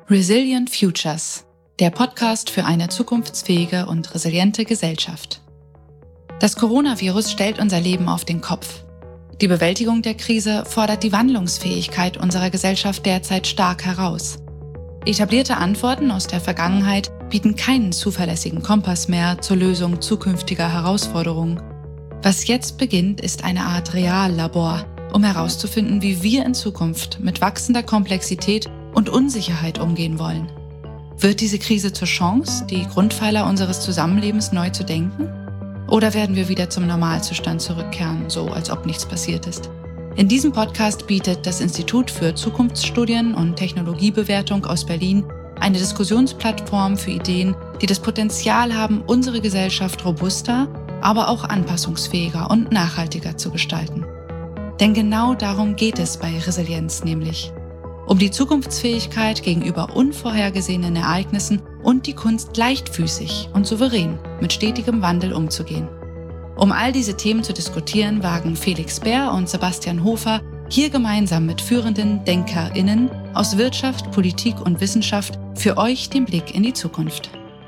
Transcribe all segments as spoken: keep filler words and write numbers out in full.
Resilient Futures, der Podcast für eine zukunftsfähige und resiliente Gesellschaft. Das Coronavirus stellt unser Leben auf den Kopf. Die Bewältigung der Krise fordert die Wandlungsfähigkeit unserer Gesellschaft derzeit stark heraus. Etablierte Antworten aus der Vergangenheit bieten keinen zuverlässigen Kompass mehr zur Lösung zukünftiger Herausforderungen. Was jetzt beginnt, ist eine Art Reallabor, um herauszufinden, wie wir in Zukunft mit wachsender Komplexität und Unsicherheit umgehen wollen. Wird diese Krise zur Chance, die Grundpfeiler unseres Zusammenlebens neu zu denken? Oder werden wir wieder zum Normalzustand zurückkehren, so als ob nichts passiert ist? In diesem Podcast bietet das Institut für Zukunftsstudien und Technologiebewertung aus Berlin eine Diskussionsplattform für Ideen, die das Potenzial haben, unsere Gesellschaft robuster, aber auch anpassungsfähiger und nachhaltiger zu gestalten. Denn genau darum geht es bei Resilienz nämlich. Um die Zukunftsfähigkeit gegenüber unvorhergesehenen Ereignissen und die Kunst, leichtfüßig und souverän mit stetigem Wandel umzugehen. Um all diese Themen zu diskutieren, wagen Felix Beer und Sebastian Hofer hier gemeinsam mit führenden DenkerInnen aus Wirtschaft, Politik und Wissenschaft für euch den Blick in die Zukunft.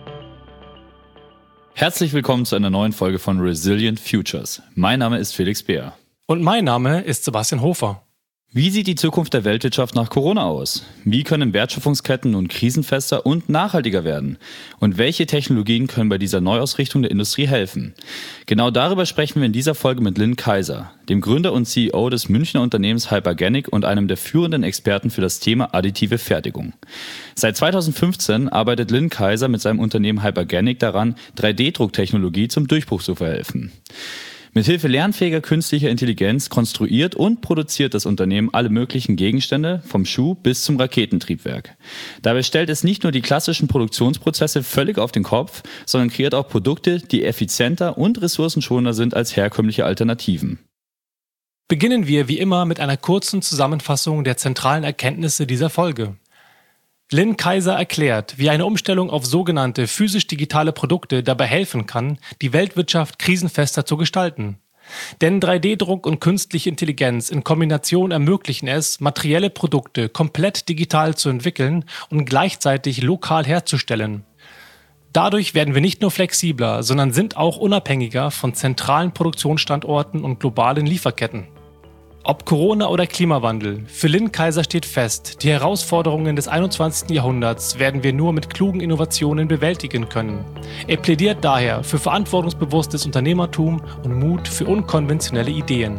Herzlich willkommen zu einer neuen Folge von Resilient Futures. Mein Name ist Felix Beer. Und mein Name ist Sebastian Hofer. Wie sieht die Zukunft der Weltwirtschaft nach Corona aus? Wie können Wertschöpfungsketten nun krisenfester und nachhaltiger werden? Und welche Technologien können bei dieser Neuausrichtung der Industrie helfen? Genau darüber sprechen wir in dieser Folge mit Lynn Kaiser, dem Gründer und C E O des Münchner Unternehmens Hyperganic und einem der führenden Experten für das Thema additive Fertigung. Seit zweitausendfünfzehn arbeitet Lynn Kaiser mit seinem Unternehmen Hyperganic daran, drei D Drucktechnologie zum Durchbruch zu verhelfen. Mithilfe lernfähiger künstlicher Intelligenz konstruiert und produziert das Unternehmen alle möglichen Gegenstände, vom Schuh bis zum Raketentriebwerk. Dabei stellt es nicht nur die klassischen Produktionsprozesse völlig auf den Kopf, sondern kreiert auch Produkte, die effizienter und ressourcenschonender sind als herkömmliche Alternativen. Beginnen wir wie immer mit einer kurzen Zusammenfassung der zentralen Erkenntnisse dieser Folge. Lynn Kaiser erklärt, wie eine Umstellung auf sogenannte physisch-digitale Produkte dabei helfen kann, die Weltwirtschaft krisenfester zu gestalten. Denn drei D Druck und künstliche Intelligenz in Kombination ermöglichen es, materielle Produkte komplett digital zu entwickeln und gleichzeitig lokal herzustellen. Dadurch werden wir nicht nur flexibler, sondern sind auch unabhängiger von zentralen Produktionsstandorten und globalen Lieferketten. Ob Corona oder Klimawandel, für Lynn Kaiser steht fest, die Herausforderungen des einundzwanzigsten Jahrhunderts werden wir nur mit klugen Innovationen bewältigen können. Er plädiert daher für verantwortungsbewusstes Unternehmertum und Mut für unkonventionelle Ideen.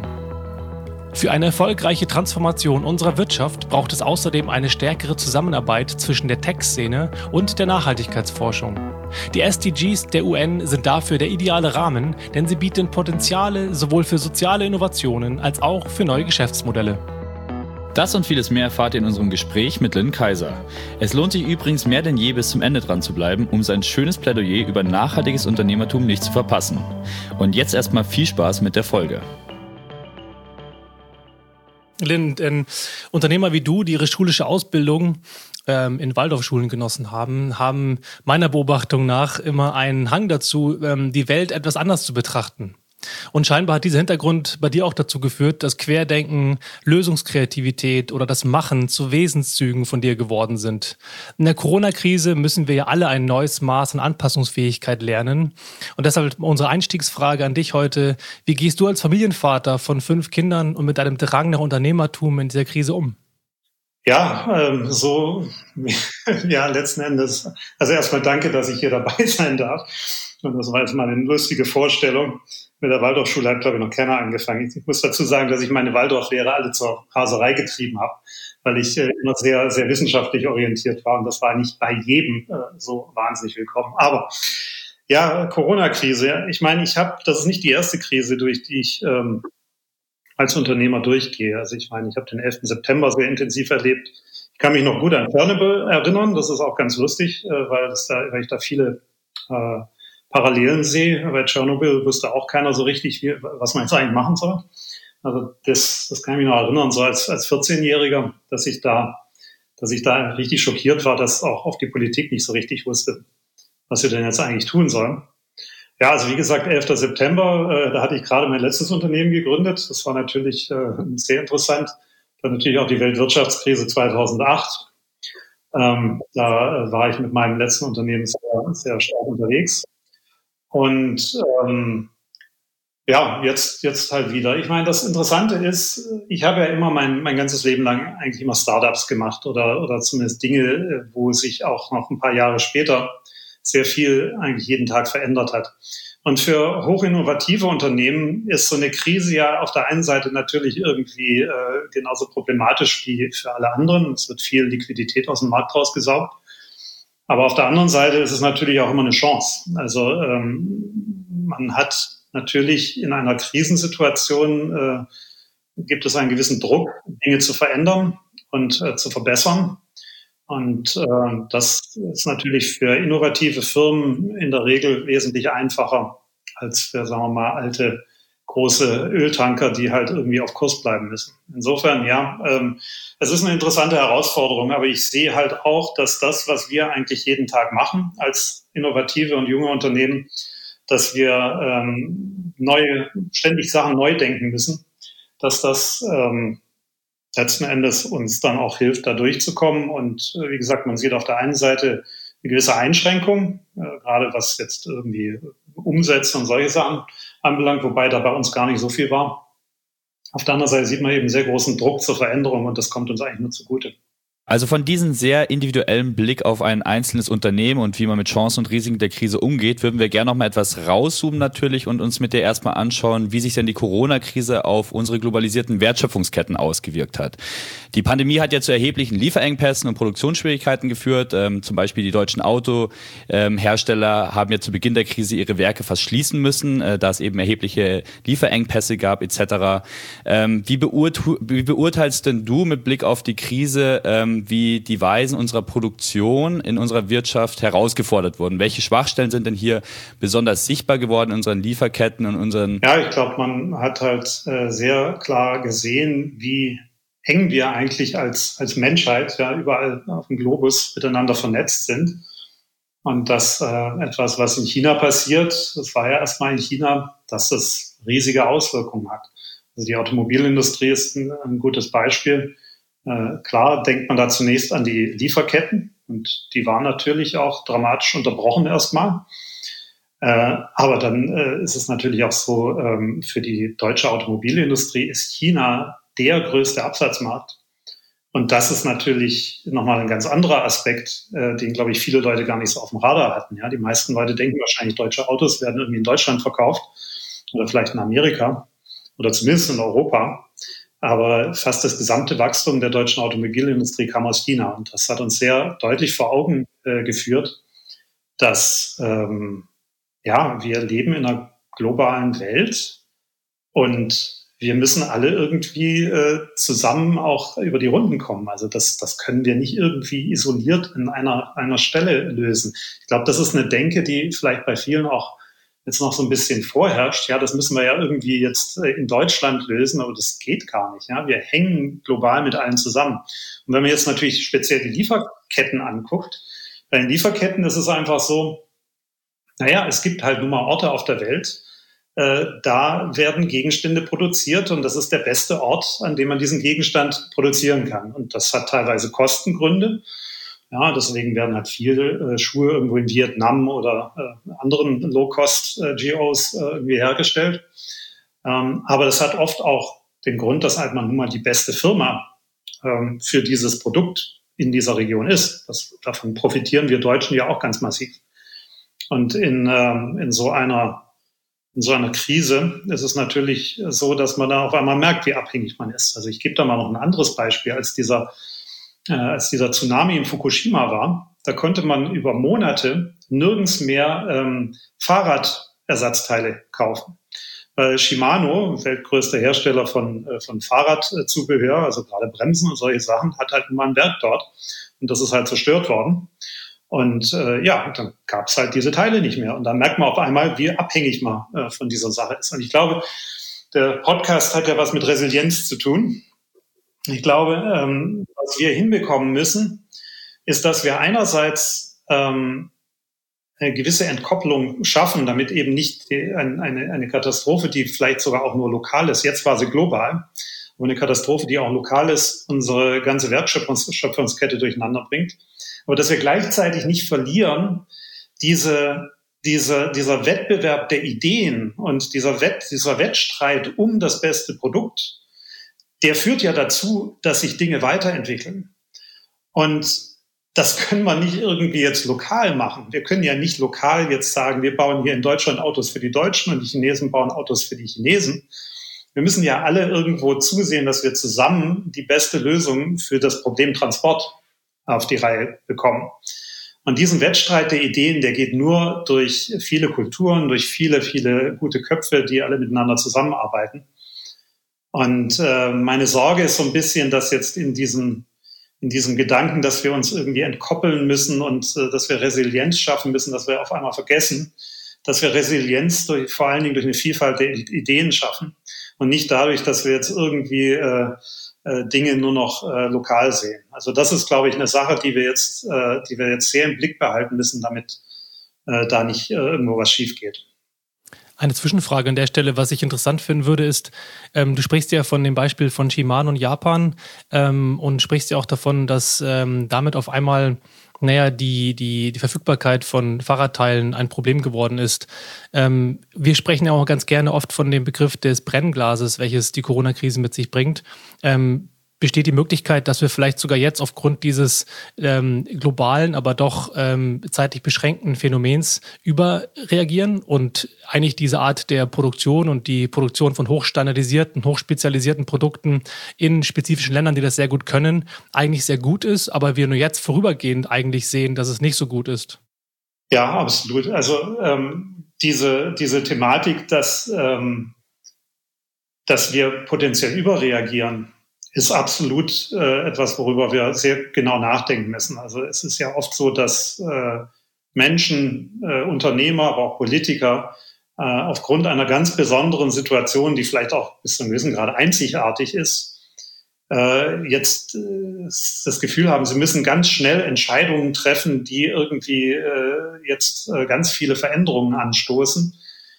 Für eine erfolgreiche Transformation unserer Wirtschaft braucht es außerdem eine stärkere Zusammenarbeit zwischen der Tech-Szene und der Nachhaltigkeitsforschung. Die S D Gs der U N sind dafür der ideale Rahmen, denn sie bieten Potenziale sowohl für soziale Innovationen als auch für neue Geschäftsmodelle. Das und vieles mehr erfahrt ihr in unserem Gespräch mit Lynn Kaiser. Es lohnt sich übrigens mehr denn je, bis zum Ende dran zu bleiben, um sein schönes Plädoyer über nachhaltiges Unternehmertum nicht zu verpassen. Und jetzt erstmal viel Spaß mit der Folge. Lynn, ein Unternehmer wie du, die ihre schulische Ausbildung ähm, in Waldorfschulen genossen haben, haben meiner Beobachtung nach immer einen Hang dazu, ähm, die Welt etwas anders zu betrachten. Und scheinbar hat dieser Hintergrund bei dir auch dazu geführt, dass Querdenken, Lösungskreativität oder das Machen zu Wesenszügen von dir geworden sind. In der Corona-Krise müssen wir ja alle ein neues Maß an Anpassungsfähigkeit lernen. Und deshalb unsere Einstiegsfrage an dich heute: Wie gehst du als Familienvater von fünf Kindern und mit deinem Drang nach Unternehmertum in dieser Krise um? Ja, ähm, so, ja, letzten Endes, also erstmal danke, dass ich hier dabei sein darf. Und das war jetzt mal eine lustige Vorstellung. Mit der Waldorfschule hat, glaube ich, noch keiner angefangen. Ich muss dazu sagen, dass ich meine Waldorflehre alle zur Raserei getrieben habe, weil ich äh, immer sehr, sehr wissenschaftlich orientiert war. Und das war nicht bei jedem äh, so wahnsinnig willkommen. Aber ja, Corona-Krise. Ich meine, ich habe, das ist nicht die erste Krise, durch die ich ähm, als Unternehmer durchgehe. Also ich meine, ich habe den elften September sehr intensiv erlebt. Ich kann mich noch gut an Chernobyl erinnern. Das ist auch ganz lustig, äh, weil, das da, weil ich da viele äh, Parallelen sehe. Bei Tschernobyl wusste auch keiner so richtig, wie, was man jetzt eigentlich machen soll. Also das, das kann ich mich noch erinnern, so als, als vierzehnjähriger, dass ich da, dass ich da richtig schockiert war, dass auch auf die Politik nicht so richtig wusste, was wir denn jetzt eigentlich tun sollen. Ja, also wie gesagt, elfter September, äh, da hatte ich gerade mein letztes Unternehmen gegründet. Das war natürlich äh, sehr interessant. Dann natürlich auch die Weltwirtschaftskrise zweitausendacht. Ähm, da äh, war ich mit meinem letzten Unternehmen sehr, sehr stark unterwegs. Und ähm, ja, jetzt, jetzt halt wieder. Ich meine, das Interessante ist, ich habe ja immer mein, mein ganzes Leben lang eigentlich immer Startups gemacht oder, oder zumindest Dinge, wo sich auch noch ein paar Jahre später sehr viel eigentlich jeden Tag verändert hat. Und für hochinnovative Unternehmen ist so eine Krise ja auf der einen Seite natürlich irgendwie äh, genauso problematisch wie für alle anderen. Es wird viel Liquidität aus dem Markt rausgesaugt. Aber auf der anderen Seite ist es natürlich auch immer eine Chance. Also ähm, man hat natürlich in einer Krisensituation äh, gibt es einen gewissen Druck, Dinge zu verändern und äh, zu verbessern. Und äh, das ist natürlich für innovative Firmen in der Regel wesentlich einfacher als für, sagen wir mal, alte große Öltanker, die halt irgendwie auf Kurs bleiben müssen. Insofern, ja, ähm, es ist eine interessante Herausforderung, aber ich sehe halt auch, dass das, was wir eigentlich jeden Tag machen als innovative und junge Unternehmen, dass wir ähm, neue, ständig Sachen neu denken müssen, dass das ähm, letzten Endes uns dann auch hilft, da durchzukommen. Und äh, wie gesagt, man sieht auf der einen Seite eine gewisse Einschränkung, äh, gerade was jetzt irgendwie Umsätze und solche Sachen anbelangt, wobei da bei uns gar nicht so viel war. Auf der anderen Seite sieht man eben sehr großen Druck zur Veränderung und das kommt uns eigentlich nur zugute. Also von diesem sehr individuellen Blick auf ein einzelnes Unternehmen und wie man mit Chancen und Risiken der Krise umgeht, würden wir gerne noch mal etwas rauszoomen natürlich und uns mit dir erstmal anschauen, wie sich denn die Corona-Krise auf unsere globalisierten Wertschöpfungsketten ausgewirkt hat. Die Pandemie hat ja zu erheblichen Lieferengpässen und Produktionsschwierigkeiten geführt. Ähm, zum Beispiel die deutschen Autohersteller ähm, haben ja zu Beginn der Krise ihre Werke fast schließen müssen, äh, da es eben erhebliche Lieferengpässe gab et cetera. Ähm, wie, beurte- wie beurteilst denn du mit Blick auf die Krise, ähm, wie die Weisen unserer Produktion in unserer Wirtschaft herausgefordert wurden? Welche Schwachstellen sind denn hier besonders sichtbar geworden in unseren Lieferketten und unseren... Ja, ich glaube, man hat halt äh, sehr klar gesehen, wie eng wir eigentlich als, als Menschheit ja überall auf dem Globus miteinander vernetzt sind. Und das äh, etwas, was in China passiert, das war ja erstmal in China, dass das riesige Auswirkungen hat. Also die Automobilindustrie ist ein, ein gutes Beispiel. Äh, klar denkt man da zunächst an die Lieferketten und die waren natürlich auch dramatisch unterbrochen erstmal. Äh, aber dann äh, ist es natürlich auch so, ähm, für die deutsche Automobilindustrie ist China der größte Absatzmarkt. Und das ist natürlich nochmal ein ganz anderer Aspekt, äh, den, glaube ich, viele Leute gar nicht so auf dem Radar hatten. Ja, die meisten Leute denken wahrscheinlich, deutsche Autos werden irgendwie in Deutschland verkauft oder vielleicht in Amerika oder zumindest in Europa. Aber fast das gesamte Wachstum der deutschen Automobilindustrie kam aus China. Und das hat uns sehr deutlich vor Augen äh, geführt, dass ähm, ja, wir leben in einer globalen Welt und wir müssen alle irgendwie äh, zusammen auch über die Runden kommen. Also das, das können wir nicht irgendwie isoliert an einer, einer Stelle lösen. Ich glaube, das ist eine Denke, die vielleicht bei vielen auch jetzt noch so ein bisschen vorherrscht. Ja, das müssen wir ja irgendwie jetzt in Deutschland lösen, aber das geht gar nicht. Ja, wir hängen global mit allen zusammen. Und wenn man jetzt natürlich speziell die Lieferketten anguckt, bei den Lieferketten ist es einfach so, naja, es gibt halt nun mal Orte auf der Welt, äh, da werden Gegenstände produziert und das ist der beste Ort, an dem man diesen Gegenstand produzieren kann. Und das hat teilweise Kostengründe. Ja, deswegen werden halt viele äh, Schuhe irgendwo in Vietnam oder äh, anderen Low-Cost-G Os äh, irgendwie hergestellt. Ähm, aber das hat oft auch den Grund, dass halt man nun mal die beste Firma ähm, für dieses Produkt in dieser Region ist. Das, davon profitieren wir Deutschen ja auch ganz massiv. Und in, ähm, in so einer in so einer Krise ist es natürlich so, dass man da auf einmal merkt, wie abhängig man ist. Also ich gebe da mal noch ein anderes Beispiel, als dieser äh, als dieser Tsunami in Fukushima war. Da konnte man über Monate nirgends mehr ähm, Fahrradersatzteile kaufen. Weil Shimano, weltgrößter Hersteller von äh, von Fahrradzubehör, also gerade Bremsen und solche Sachen, hat halt immer ein Werk dort. Und das ist halt zerstört worden. Und äh, ja, dann gab es halt diese Teile nicht mehr. Und dann merkt man auf einmal, wie abhängig man äh, von dieser Sache ist. Und ich glaube, der Podcast hat ja was mit Resilienz zu tun. Ich glaube, ähm, was wir hinbekommen müssen, ist, dass wir einerseits ähm, eine gewisse Entkopplung schaffen, damit eben nicht die, ein, eine, eine Katastrophe, die vielleicht sogar auch nur lokal ist, jetzt war sie global, aber eine Katastrophe, die auch lokal ist, unsere ganze Wertschöpfungskette durcheinander bringt. Aber dass wir gleichzeitig nicht verlieren, diese, diese, dieser Wettbewerb der Ideen und dieser, Wett, dieser Wettstreit um das beste Produkt, der führt ja dazu, dass sich Dinge weiterentwickeln. Und das können wir nicht irgendwie jetzt lokal machen. Wir können ja nicht lokal jetzt sagen, wir bauen hier in Deutschland Autos für die Deutschen und die Chinesen bauen Autos für die Chinesen. Wir müssen ja alle irgendwo zusehen, dass wir zusammen die beste Lösung für das Problem Transport auf die Reihe bekommen. Und diesen Wettstreit der Ideen, der geht nur durch viele Kulturen, durch viele, viele gute Köpfe, die alle miteinander zusammenarbeiten. Und äh, meine Sorge ist so ein bisschen, dass jetzt in diesem, in diesem Gedanken, dass wir uns irgendwie entkoppeln müssen und äh, dass wir Resilienz schaffen müssen, dass wir auf einmal vergessen, dass wir Resilienz durch, vor allen Dingen durch eine Vielfalt der Ideen schaffen und nicht dadurch, dass wir jetzt irgendwie äh, äh, Dinge nur noch äh, lokal sehen. Also das ist, glaube ich, eine Sache, die wir jetzt, äh, die wir jetzt sehr im Blick behalten müssen, damit äh, da nicht äh, irgendwo was schief geht. Eine Zwischenfrage an der Stelle, was ich interessant finden würde, ist, ähm, du sprichst ja von dem Beispiel von Shimano und Japan ähm, und sprichst ja auch davon, dass ähm, damit auf einmal naja, die, die, die Verfügbarkeit von Fahrradteilen ein Problem geworden ist. Ähm, wir sprechen ja auch ganz gerne oft von dem Begriff des Brennglases, welches die Corona-Krise mit sich bringt. Ähm, Besteht die Möglichkeit, dass wir vielleicht sogar jetzt aufgrund dieses ähm, globalen, aber doch ähm, zeitlich beschränkten Phänomens überreagieren und eigentlich diese Art der Produktion und die Produktion von hochstandardisierten, hochspezialisierten Produkten in spezifischen Ländern, die das sehr gut können, eigentlich sehr gut ist, aber wir nur jetzt vorübergehend eigentlich sehen, dass es nicht so gut ist? Ja, absolut. Also ähm, diese, diese Thematik, dass, ähm, dass wir potenziell überreagieren, ist absolut äh, etwas, worüber wir sehr genau nachdenken müssen. Also es ist ja oft so, dass äh, Menschen, äh, Unternehmer, aber auch Politiker äh, aufgrund einer ganz besonderen Situation, die vielleicht auch bis zu einem gewissen Grad einzigartig ist, äh, jetzt äh, das Gefühl haben, sie müssen ganz schnell Entscheidungen treffen, die irgendwie äh, jetzt äh, ganz viele Veränderungen anstoßen.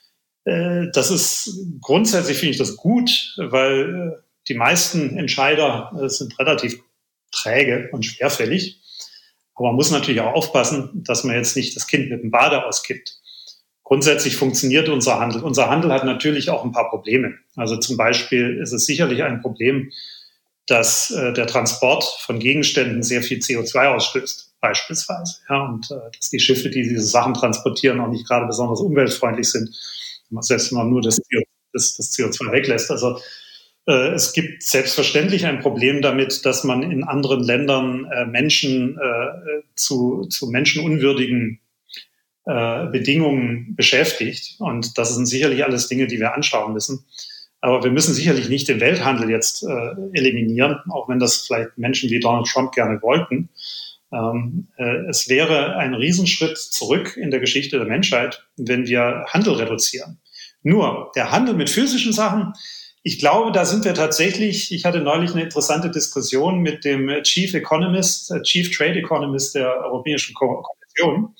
Äh, das ist grundsätzlich, finde ich das gut, weil äh, die meisten Entscheider äh, sind relativ träge und schwerfällig. Aber man muss natürlich auch aufpassen, dass man jetzt nicht das Kind mit dem Bade auskippt. Grundsätzlich funktioniert unser Handel. Unser Handel hat natürlich auch ein paar Probleme. Also zum Beispiel ist es sicherlich ein Problem, dass äh, der Transport von Gegenständen sehr viel C O zwei ausstößt, beispielsweise. Ja, und äh, dass die Schiffe, die diese Sachen transportieren, auch nicht gerade besonders umweltfreundlich sind, selbst wenn man nur das, das, das C O zwei weglässt. Also es gibt selbstverständlich ein Problem damit, dass man in anderen Ländern äh, Menschen äh, zu, zu menschenunwürdigen äh, Bedingungen beschäftigt. Und das sind sicherlich alles Dinge, die wir anschauen müssen. Aber wir müssen sicherlich nicht den Welthandel jetzt äh, eliminieren, auch wenn das vielleicht Menschen wie Donald Trump gerne wollten. Ähm, äh, es wäre ein Riesenschritt zurück in der Geschichte der Menschheit, wenn wir Handel reduzieren. Nur der Handel mit physischen Sachen, ich glaube, da sind wir tatsächlich, ich hatte neulich eine interessante Diskussion mit dem Chief Economist, Chief Trade Economist der Europäischen Kommission.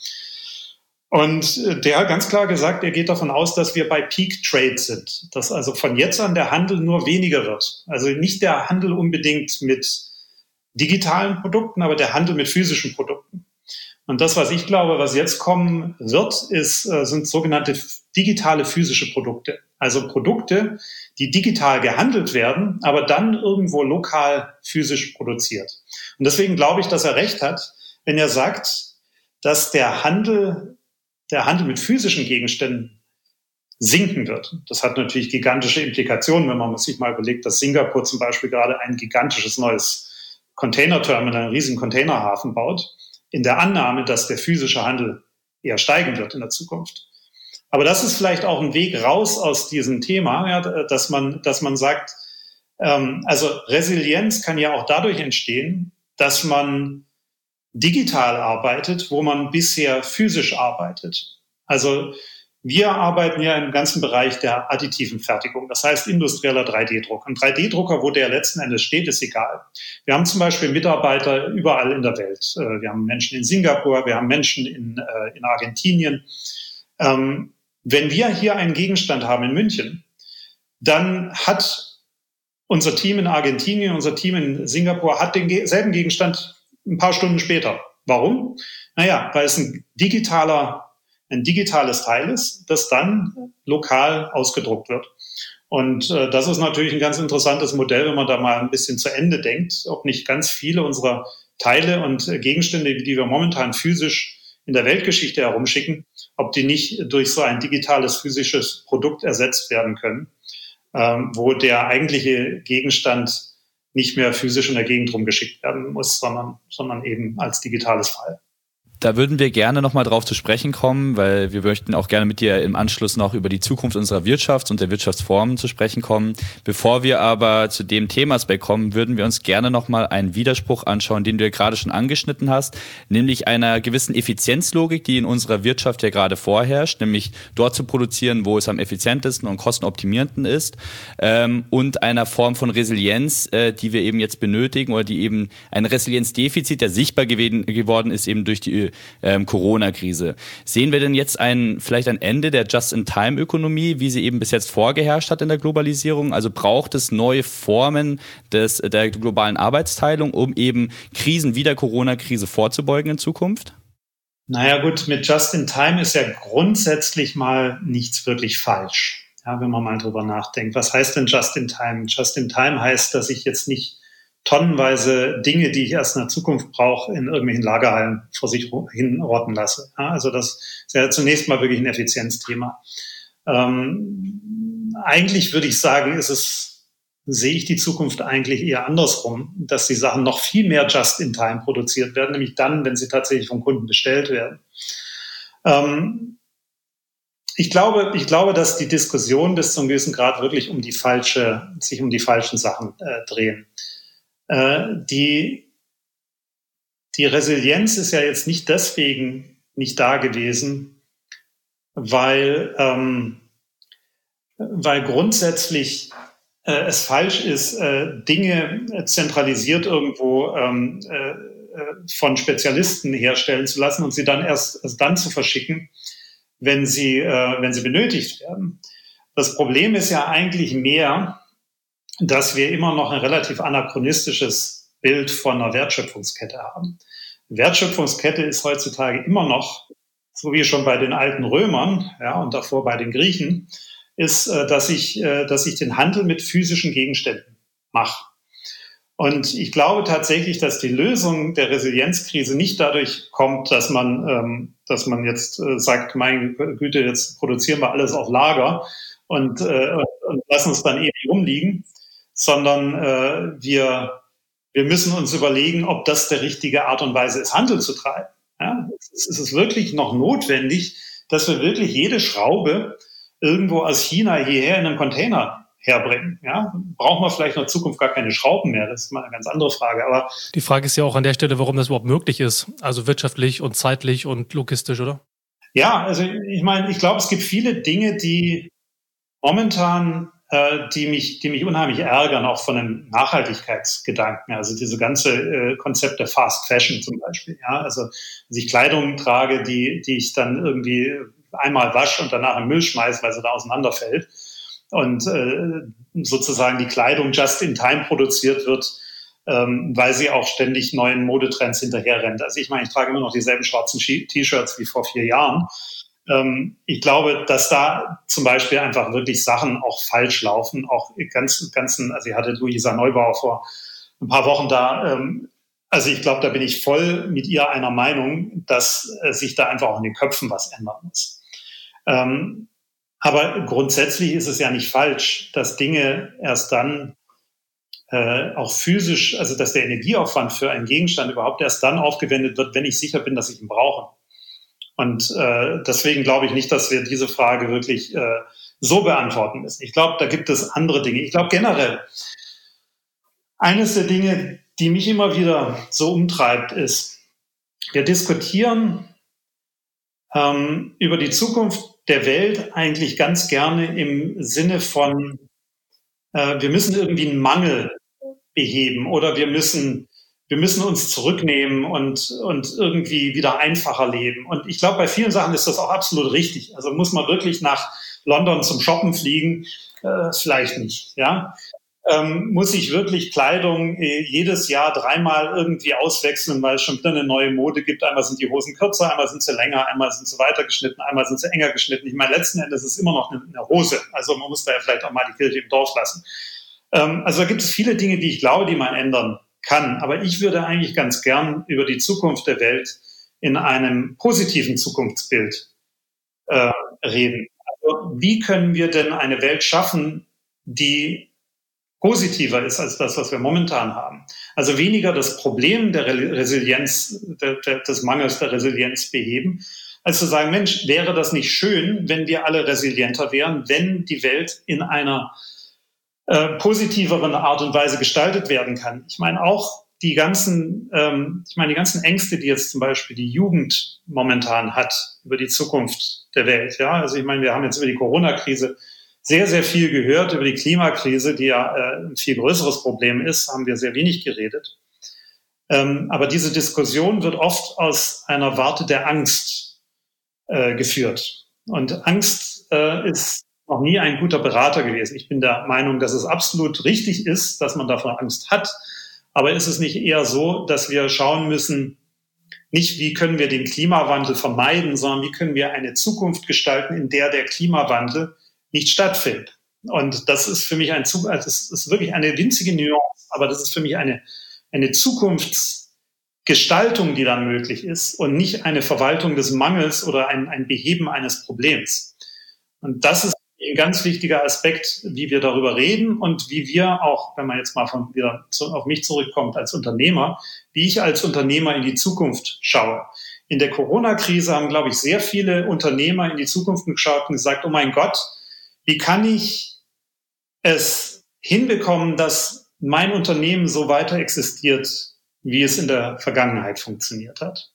Und der hat ganz klar gesagt, er geht davon aus, dass wir bei Peak Trade sind. Dass also von jetzt an der Handel nur weniger wird. Also nicht der Handel unbedingt mit digitalen Produkten, aber der Handel mit physischen Produkten. Und das, was ich glaube, was jetzt kommen wird, ist, sind sogenannte digitale physische Produkte. Also Produkte, die digital gehandelt werden, aber dann irgendwo lokal physisch produziert. Und deswegen glaube ich, dass er recht hat, wenn er sagt, dass der Handel, der Handel mit physischen Gegenständen sinken wird. Das hat natürlich gigantische Implikationen, wenn man sich mal überlegt, dass Singapur zum Beispiel gerade ein gigantisches neues Containerterminal, einen riesigen Containerhafen baut, in der Annahme, dass der physische Handel eher steigen wird in der Zukunft. Aber das ist vielleicht auch ein Weg raus aus diesem Thema, ja, dass man, dass man sagt, ähm, also Resilienz kann ja auch dadurch entstehen, dass man digital arbeitet, wo man bisher physisch arbeitet. Also wir arbeiten ja im ganzen Bereich der additiven Fertigung, das heißt industrieller drei D Druck. Ein drei D Drucker, wo der letzten Endes steht, ist egal. Wir haben zum Beispiel Mitarbeiter überall in der Welt. Wir haben Menschen in Singapur, wir haben Menschen in, in Argentinien. Ähm, wenn wir hier einen Gegenstand haben in München, dann hat unser Team in Argentinien, unser Team in Singapur hat denselben Gegenstand ein paar Stunden später. Warum? Naja, weil es ein digitaler, ein digitales Teil ist, das dann lokal ausgedruckt wird. Und äh, das ist natürlich ein ganz interessantes Modell, wenn man da mal ein bisschen zu Ende denkt, ob nicht ganz viele unserer Teile und äh, Gegenstände, die wir momentan physisch in der Weltgeschichte herumschicken, ob die nicht durch so ein digitales physisches Produkt ersetzt werden können, ähm, wo der eigentliche Gegenstand nicht mehr physisch in der Gegend rumgeschickt werden muss, sondern, sondern eben als digitales File. Da würden wir gerne nochmal drauf zu sprechen kommen, weil wir möchten auch gerne mit dir im Anschluss noch über die Zukunft unserer Wirtschaft und der Wirtschaftsformen zu sprechen kommen. Bevor wir aber zu dem Themaaspekt kommen, würden wir uns gerne nochmal einen Widerspruch anschauen, den du ja gerade schon angeschnitten hast, nämlich einer gewissen Effizienzlogik, die in unserer Wirtschaft ja gerade vorherrscht, nämlich dort zu produzieren, wo es am effizientesten und kostenoptimierendsten ist, ähm, und einer Form von Resilienz, äh, die wir eben jetzt benötigen oder die eben ein Resilienzdefizit, der sichtbar gewesen, geworden ist, eben durch die Ähm, Corona-Krise. Sehen wir denn jetzt ein, vielleicht ein Ende der Just-in-Time-Ökonomie, wie sie eben bis jetzt vorgeherrscht hat in der Globalisierung? Also braucht es neue Formen des, der globalen Arbeitsteilung, um eben Krisen wie der Corona-Krise vorzubeugen in Zukunft? Naja gut, mit Just-in-Time ist ja grundsätzlich mal nichts wirklich falsch, ja, wenn man mal drüber nachdenkt. Was heißt denn Just-in-Time? Just-in-Time heißt, dass ich jetzt nicht tonnenweise Dinge, die ich erst in der Zukunft brauche, in irgendwelchen Lagerhallen vor sich hinrotten lasse. Ja, also das ist ja zunächst mal wirklich ein Effizienzthema. Ähm, eigentlich würde ich sagen, ist es, sehe ich die Zukunft eigentlich eher andersrum, dass die Sachen noch viel mehr just-in-time produziert werden, nämlich dann, wenn sie tatsächlich vom Kunden bestellt werden. Ähm, ich glaube, ich glaube, dass die Diskussion bis zu einem gewissen Grad wirklich um die falsche, sich um die falschen Sachen äh, drehen. Die, die Resilienz ist ja jetzt nicht deswegen nicht da gewesen, weil, ähm, weil grundsätzlich äh, es falsch ist, äh, Dinge zentralisiert irgendwo ähm, äh, von Spezialisten herstellen zu lassen und sie dann erst, erst dann zu verschicken, wenn sie, äh, wenn sie benötigt werden. Das Problem ist ja eigentlich mehr, dass wir immer noch ein relativ anachronistisches Bild von einer Wertschöpfungskette haben. Wertschöpfungskette ist heutzutage immer noch, so wie schon bei den alten Römern, ja, und davor bei den Griechen, ist, dass ich, dass ich den Handel mit physischen Gegenständen mache. Und ich glaube tatsächlich, dass die Lösung der Resilienzkrise nicht dadurch kommt, dass man, dass man jetzt sagt, meine Güte, jetzt produzieren wir alles auf Lager und, und lassen es dann ewig rumliegen, sondern äh, wir, wir müssen uns überlegen, ob das der richtige Art und Weise ist, Handel zu treiben. Ja, es ist wirklich noch notwendig, dass wir wirklich jede Schraube irgendwo aus China hierher in einem Container herbringen. Ja, brauchen wir vielleicht in der Zukunft gar keine Schrauben mehr? Das ist mal eine ganz andere Frage. Aber die Frage ist ja auch an der Stelle, warum das überhaupt möglich ist. Also wirtschaftlich und zeitlich und logistisch, oder? Ja, also ich meine, ich glaube, es gibt viele Dinge, die momentan die mich, die mich unheimlich ärgern, auch von den Nachhaltigkeitsgedanken. Also diese ganze äh, Konzept der Fast Fashion zum Beispiel. Ja, also dass ich Kleidung trage, die, die ich dann irgendwie einmal wasche und danach im Müll schmeiße, weil sie da auseinanderfällt. Und äh, sozusagen die Kleidung just in time produziert wird, ähm, weil sie auch ständig neuen Modetrends hinterherrennt. Also ich meine, ich trage immer noch dieselben schwarzen T-Shirts wie vor vier Jahren. Ich glaube, dass da zum Beispiel einfach wirklich Sachen auch falsch laufen, auch ganz, ganzen, also ich hatte Luisa Neubauer vor ein paar Wochen da, also ich glaube, da bin ich voll mit ihr einer Meinung, dass sich da einfach auch in den Köpfen was ändern muss. Aber grundsätzlich ist es ja nicht falsch, dass Dinge erst dann auch physisch, also dass der Energieaufwand für einen Gegenstand überhaupt erst dann aufgewendet wird, wenn ich sicher bin, dass ich ihn brauche. Und äh, deswegen glaube ich nicht, dass wir diese Frage wirklich äh, so beantworten müssen. Ich glaube, da gibt es andere Dinge. Ich glaube generell, eines der Dinge, die mich immer wieder so umtreibt, ist, wir diskutieren ähm, über die Zukunft der Welt eigentlich ganz gerne im Sinne von, äh, wir müssen irgendwie einen Mangel beheben oder wir müssen Wir müssen uns zurücknehmen und, und irgendwie wieder einfacher leben. Und ich glaube, bei vielen Sachen ist das auch absolut richtig. Also muss man wirklich nach London zum Shoppen fliegen? Äh, vielleicht nicht, ja. Ähm, muss ich wirklich Kleidung äh, jedes Jahr dreimal irgendwie auswechseln, weil es schon wieder eine neue Mode gibt. Einmal sind die Hosen kürzer, einmal sind sie länger, einmal sind sie weiter geschnitten, einmal sind sie enger geschnitten. Ich meine, letzten Endes ist es immer noch eine, eine Hose. Also man muss da ja vielleicht auch mal die Kirche im Dorf lassen. Ähm, also da gibt es viele Dinge, die ich glaube, die man ändern kann. Aber ich würde eigentlich ganz gern über die Zukunft der Welt in einem positiven Zukunftsbild äh, reden. Also wie können wir denn eine Welt schaffen, die positiver ist als das, was wir momentan haben? Also weniger das Problem der Resilienz, der, der, des Mangels der Resilienz beheben, als zu sagen, Mensch, wäre das nicht schön, wenn wir alle resilienter wären, wenn die Welt in einer äh, positiveren Art und Weise gestaltet werden kann. Ich meine auch die ganzen, ähm, ich meine die ganzen Ängste, die jetzt zum Beispiel die Jugend momentan hat über die Zukunft der Welt. Ja, also ich meine, wir haben jetzt über die Corona-Krise sehr, sehr viel gehört. Über die Klimakrise, die ja äh, ein viel größeres Problem ist, haben wir sehr wenig geredet. Ähm, aber diese Diskussion wird oft aus einer Warte der Angst äh, geführt. Und Angst äh, ist noch nie ein guter Berater gewesen. Ich bin der Meinung, dass es absolut richtig ist, dass man davor Angst hat. Aber ist es nicht eher so, dass wir schauen müssen, nicht wie können wir den Klimawandel vermeiden, sondern wie können wir eine Zukunft gestalten, in der der Klimawandel nicht stattfindet. Und das ist für mich ein, also das ist wirklich eine winzige Nuance, aber das ist für mich eine, eine Zukunftsgestaltung, die dann möglich ist und nicht eine Verwaltung des Mangels oder ein, ein Beheben eines Problems. Und das ist ein ganz wichtiger Aspekt, wie wir darüber reden und wie wir auch, wenn man jetzt mal von wieder zu, auf mich zurückkommt als Unternehmer, wie ich als Unternehmer in die Zukunft schaue. In der Corona-Krise haben, glaube ich, sehr viele Unternehmer in die Zukunft geschaut und gesagt, oh mein Gott, wie kann ich es hinbekommen, dass mein Unternehmen so weiter existiert, wie es in der Vergangenheit funktioniert hat?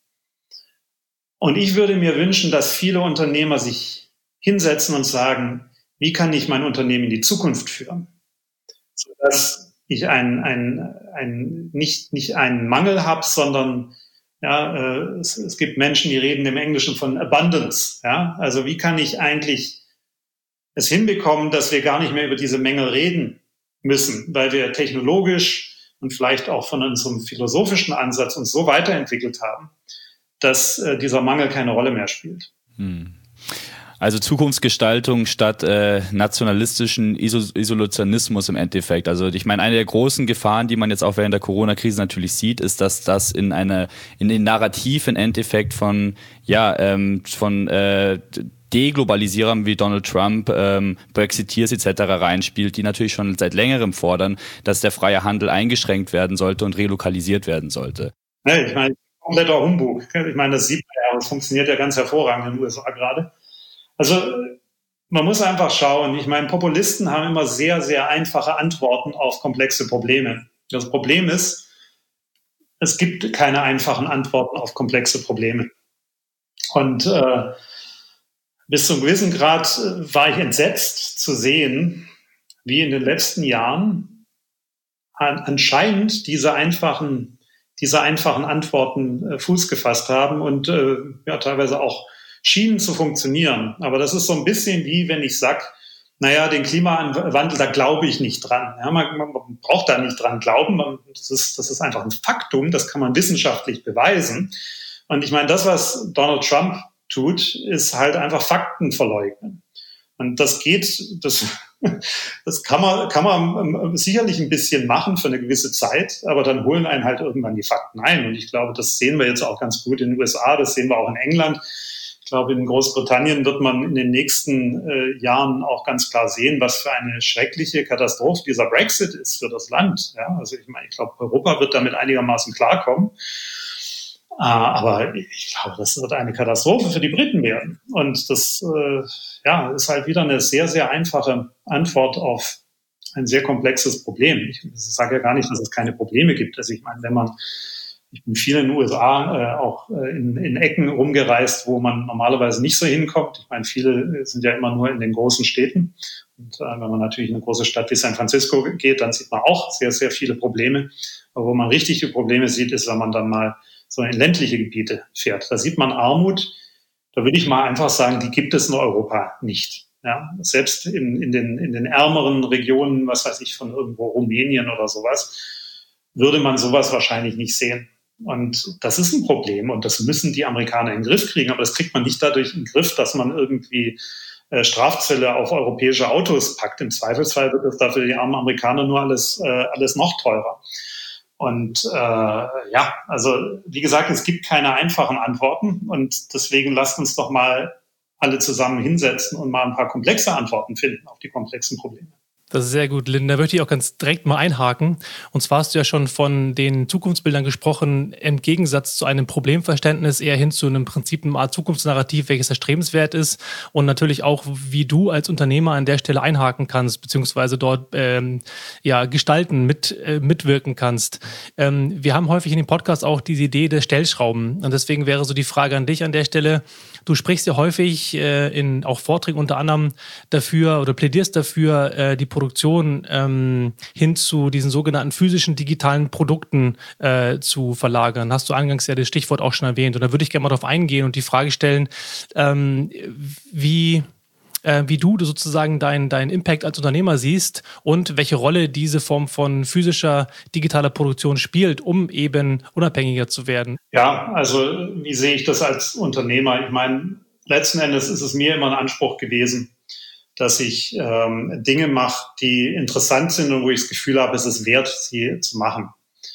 Und ich würde mir wünschen, dass viele Unternehmer sich hinsetzen und sagen, wie kann ich mein Unternehmen in die Zukunft führen? Sodass ich ein, ein, ein, nicht, nicht einen Mangel habe, sondern ja, äh, es, es gibt Menschen, die reden im Englischen von Abundance. Ja? Also wie kann ich eigentlich es hinbekommen, dass wir gar nicht mehr über diese Mängel reden müssen, weil wir technologisch und vielleicht auch von unserem philosophischen Ansatz uns so weiterentwickelt haben, dass äh, dieser Mangel keine Rolle mehr spielt. Hm. Also Zukunftsgestaltung statt äh, nationalistischen Iso- Isolationismus im Endeffekt. Also ich meine, eine der großen Gefahren, die man jetzt auch während der Corona-Krise natürlich sieht, ist, dass das in eine in den Narrativ im Endeffekt von ja ähm, von äh, Deglobalisierern wie Donald Trump, ähm, Brexiteers et cetera reinspielt, die natürlich schon seit längerem fordern, dass der freie Handel eingeschränkt werden sollte und relokalisiert werden sollte. Ja, ich meine, kompletter Humbug. Ich meine, das sieht man ja, das funktioniert ja ganz hervorragend in den U S A gerade. Also man muss einfach schauen. Ich meine, Populisten haben immer sehr, sehr einfache Antworten auf komplexe Probleme. Das Problem ist, es gibt keine einfachen Antworten auf komplexe Probleme. Und äh, bis zu einem gewissen Grad war ich entsetzt zu sehen, wie in den letzten Jahren an, anscheinend diese einfachen, diese einfachen Antworten äh, Fuß gefasst haben und äh, ja, teilweise auch schienen zu funktionieren. Aber das ist so ein bisschen wie, wenn ich sage, naja, den Klimawandel, da glaube ich nicht dran. Ja, man, man braucht da nicht dran glauben. Man, das ist, das ist einfach ein Faktum, das kann man wissenschaftlich beweisen. Und ich meine, das, was Donald Trump tut, ist halt einfach Fakten verleugnen. Und das geht, das, das kann man, kann man sicherlich ein bisschen machen für eine gewisse Zeit, aber dann holen einen halt irgendwann die Fakten ein. Und ich glaube, das sehen wir jetzt auch ganz gut in den U S A, das sehen wir auch in England. Ich glaube, in Großbritannien wird man in den nächsten äh, Jahren auch ganz klar sehen, was für eine schreckliche Katastrophe dieser Brexit ist für das Land. Ja, also ich meine, ich glaube, Europa wird damit einigermaßen klarkommen. Äh, aber ich glaube, das wird eine Katastrophe für die Briten werden. Und das äh, ja, ist halt wieder eine sehr, sehr einfache Antwort auf ein sehr komplexes Problem. Ich, ich sage ja gar nicht, dass es keine Probleme gibt. Also ich meine, wenn man Ich bin viel in den U S A, äh, auch äh, in, in Ecken rumgereist, wo man normalerweise nicht so hinkommt. Ich meine, viele sind ja immer nur in den großen Städten. Und äh, wenn man natürlich in eine große Stadt wie San Francisco geht, dann sieht man auch sehr, sehr viele Probleme. Aber wo man richtige Probleme sieht, ist, wenn man dann mal so in ländliche Gebiete fährt. Da sieht man Armut. Da würde ich mal einfach sagen, die gibt es in Europa nicht. Ja, selbst in, in, den, in den ärmeren Regionen, was weiß ich, von irgendwo Rumänien oder sowas, würde man sowas wahrscheinlich nicht sehen. Und das ist ein Problem und das müssen die Amerikaner in den Griff kriegen. Aber das kriegt man nicht dadurch in den Griff, dass man irgendwie äh, Strafzölle auf europäische Autos packt. Im Zweifelsfall wird es dafür die armen Amerikaner nur alles, äh, alles noch teurer. Und äh, ja, also wie gesagt, es gibt keine einfachen Antworten und deswegen lasst uns doch mal alle zusammen hinsetzen und mal ein paar komplexe Antworten finden auf die komplexen Probleme. Das ist sehr gut, Lynn. Da möchte ich auch ganz direkt mal einhaken. Und zwar hast du ja schon von den Zukunftsbildern gesprochen, im Gegensatz zu einem Problemverständnis eher hin zu einem Prinzip, einer Art Zukunftsnarrativ, welches erstrebenswert ist und natürlich auch, wie du als Unternehmer an der Stelle einhaken kannst, beziehungsweise dort ähm, ja, gestalten, mit, äh, mitwirken kannst. Ähm, wir haben häufig in dem Podcast auch diese Idee der Stellschrauben. Und deswegen wäre so die Frage an dich an der Stelle, du sprichst ja häufig äh, in auch Vorträgen unter anderem dafür oder plädierst dafür, äh, die Produktion ähm, hin zu diesen sogenannten physischen digitalen Produkten äh, zu verlagern. Hast du eingangs ja das Stichwort auch schon erwähnt. Und da würde ich gerne mal darauf eingehen und die Frage stellen, ähm, wie, äh, wie du sozusagen deinen dein Impact als Unternehmer siehst und welche Rolle diese Form von physischer digitaler Produktion spielt, um eben unabhängiger zu werden. Ja, also wie sehe ich das als Unternehmer? Ich meine, letzten Endes ist es mir immer ein Anspruch gewesen, dass ich ähm, Dinge mache, die interessant sind und wo ich das Gefühl habe, es ist wert, sie zu machen.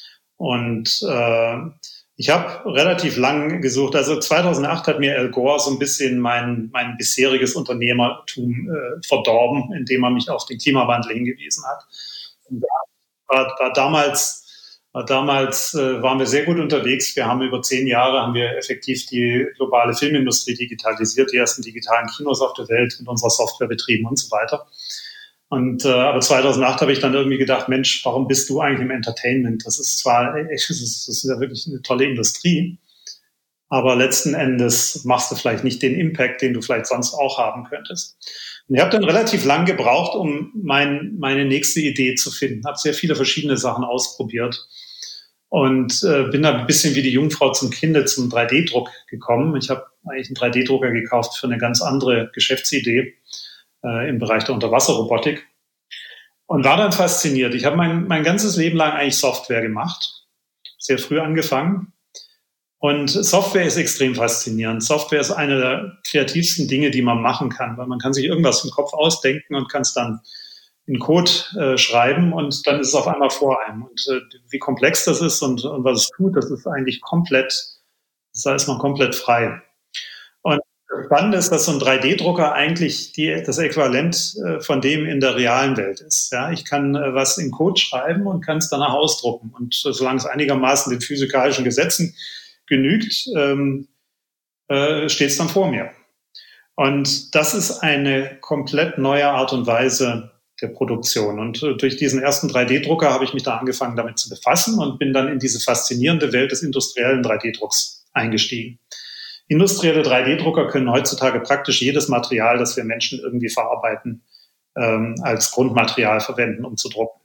Und äh, ich habe relativ lang gesucht. Also zweitausendacht hat mir Al Gore so ein bisschen mein, mein bisheriges Unternehmertum äh, verdorben, indem er mich auf den Klimawandel hingewiesen hat. Und da war, war damals Damals äh, waren wir sehr gut unterwegs. Wir haben über zehn Jahre haben wir effektiv die globale Filmindustrie digitalisiert, die ersten digitalen Kinos auf der Welt mit unserer Software betrieben und so weiter. Und äh, aber zweitausendacht habe ich dann irgendwie gedacht, Mensch, warum bist du eigentlich im Entertainment? Das ist zwar, das ist, das ist ja wirklich eine tolle Industrie, aber letzten Endes machst du vielleicht nicht den Impact, den du vielleicht sonst auch haben könntest. Und ich habe dann relativ lang gebraucht, um mein, meine nächste Idee zu finden. Habe sehr viele verschiedene Sachen ausprobiert und äh, bin da ein bisschen wie die Jungfrau zum Kinde zum drei D Druck gekommen. Ich habe eigentlich einen drei D Drucker gekauft für eine ganz andere Geschäftsidee äh, im Bereich der Unterwasserrobotik und war dann fasziniert. Ich habe mein, mein ganzes Leben lang eigentlich Software gemacht, sehr früh angefangen. Und Software ist extrem faszinierend. Software ist eine der kreativsten Dinge, die man machen kann, weil man kann sich irgendwas im Kopf ausdenken und kann es dann in Code äh, schreiben und dann ist es auf einmal vor einem. Und äh, wie komplex das ist und, und was es tut, das ist eigentlich komplett, da ist man komplett frei. Und spannend ist, dass so ein drei D Drucker eigentlich die, das Äquivalent äh, von dem in der realen Welt ist. Ja, ich kann äh, was in Code schreiben und kann es danach ausdrucken. Und äh, solange es einigermaßen den physikalischen Gesetzen genügt, ähm, äh, steht es dann vor mir. Und das ist eine komplett neue Art und Weise der Produktion. Und äh, durch diesen ersten drei D Drucker habe ich mich da angefangen, damit zu befassen und bin dann in diese faszinierende Welt des industriellen drei D Drucks eingestiegen. Industrielle drei D Drucker können heutzutage praktisch jedes Material, das wir Menschen irgendwie verarbeiten, ähm, als Grundmaterial verwenden, um zu drucken.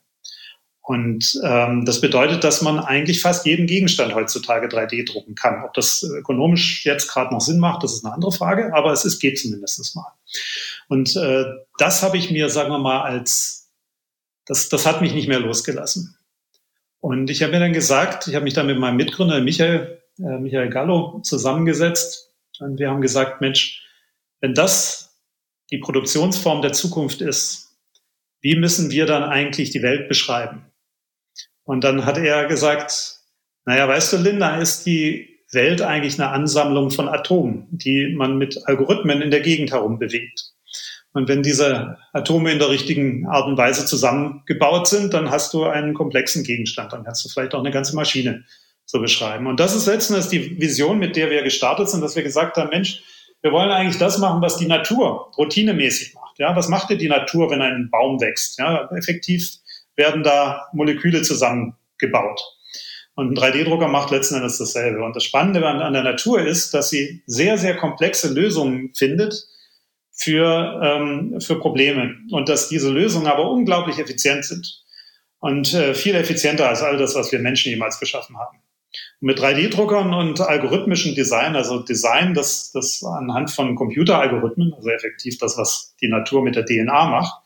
Und ähm, das bedeutet, dass man eigentlich fast jeden Gegenstand heutzutage drei D drucken kann. Ob das ökonomisch jetzt gerade noch Sinn macht, das ist eine andere Frage, aber es ist, geht zumindest mal. Und äh, das habe ich mir, sagen wir mal, als das, das hat mich nicht mehr losgelassen. Und ich habe mir dann gesagt, ich habe mich dann mit meinem Mitgründer Michael, äh, Michael Gallo zusammengesetzt und wir haben gesagt, Mensch, wenn das die Produktionsform der Zukunft ist, wie müssen wir dann eigentlich die Welt beschreiben? Und dann hat er gesagt, naja, weißt du, Linda, ist die Welt eigentlich eine Ansammlung von Atomen, die man mit Algorithmen in der Gegend herum bewegt. Und wenn diese Atome in der richtigen Art und Weise zusammengebaut sind, dann hast du einen komplexen Gegenstand. Dann kannst du vielleicht auch eine ganze Maschine so beschreiben. Und das ist letzten Endes die Vision, mit der wir gestartet sind, dass wir gesagt haben, Mensch, wir wollen eigentlich das machen, was die Natur routinemäßig macht. Ja, was macht denn die Natur, wenn ein Baum wächst? Ja, effektiv werden da Moleküle zusammengebaut. Und ein drei D Drucker macht letzten Endes dasselbe. Und das Spannende an, an der Natur ist, dass sie sehr, sehr komplexe Lösungen findet für, ähm, für Probleme. Und dass diese Lösungen aber unglaublich effizient sind. Und äh, viel effizienter als all das, was wir Menschen jemals geschaffen haben. Mit drei D-Druckern und algorithmischen Design, also Design, das, das anhand von Computeralgorithmen, also effektiv das, was die Natur mit der D N A macht,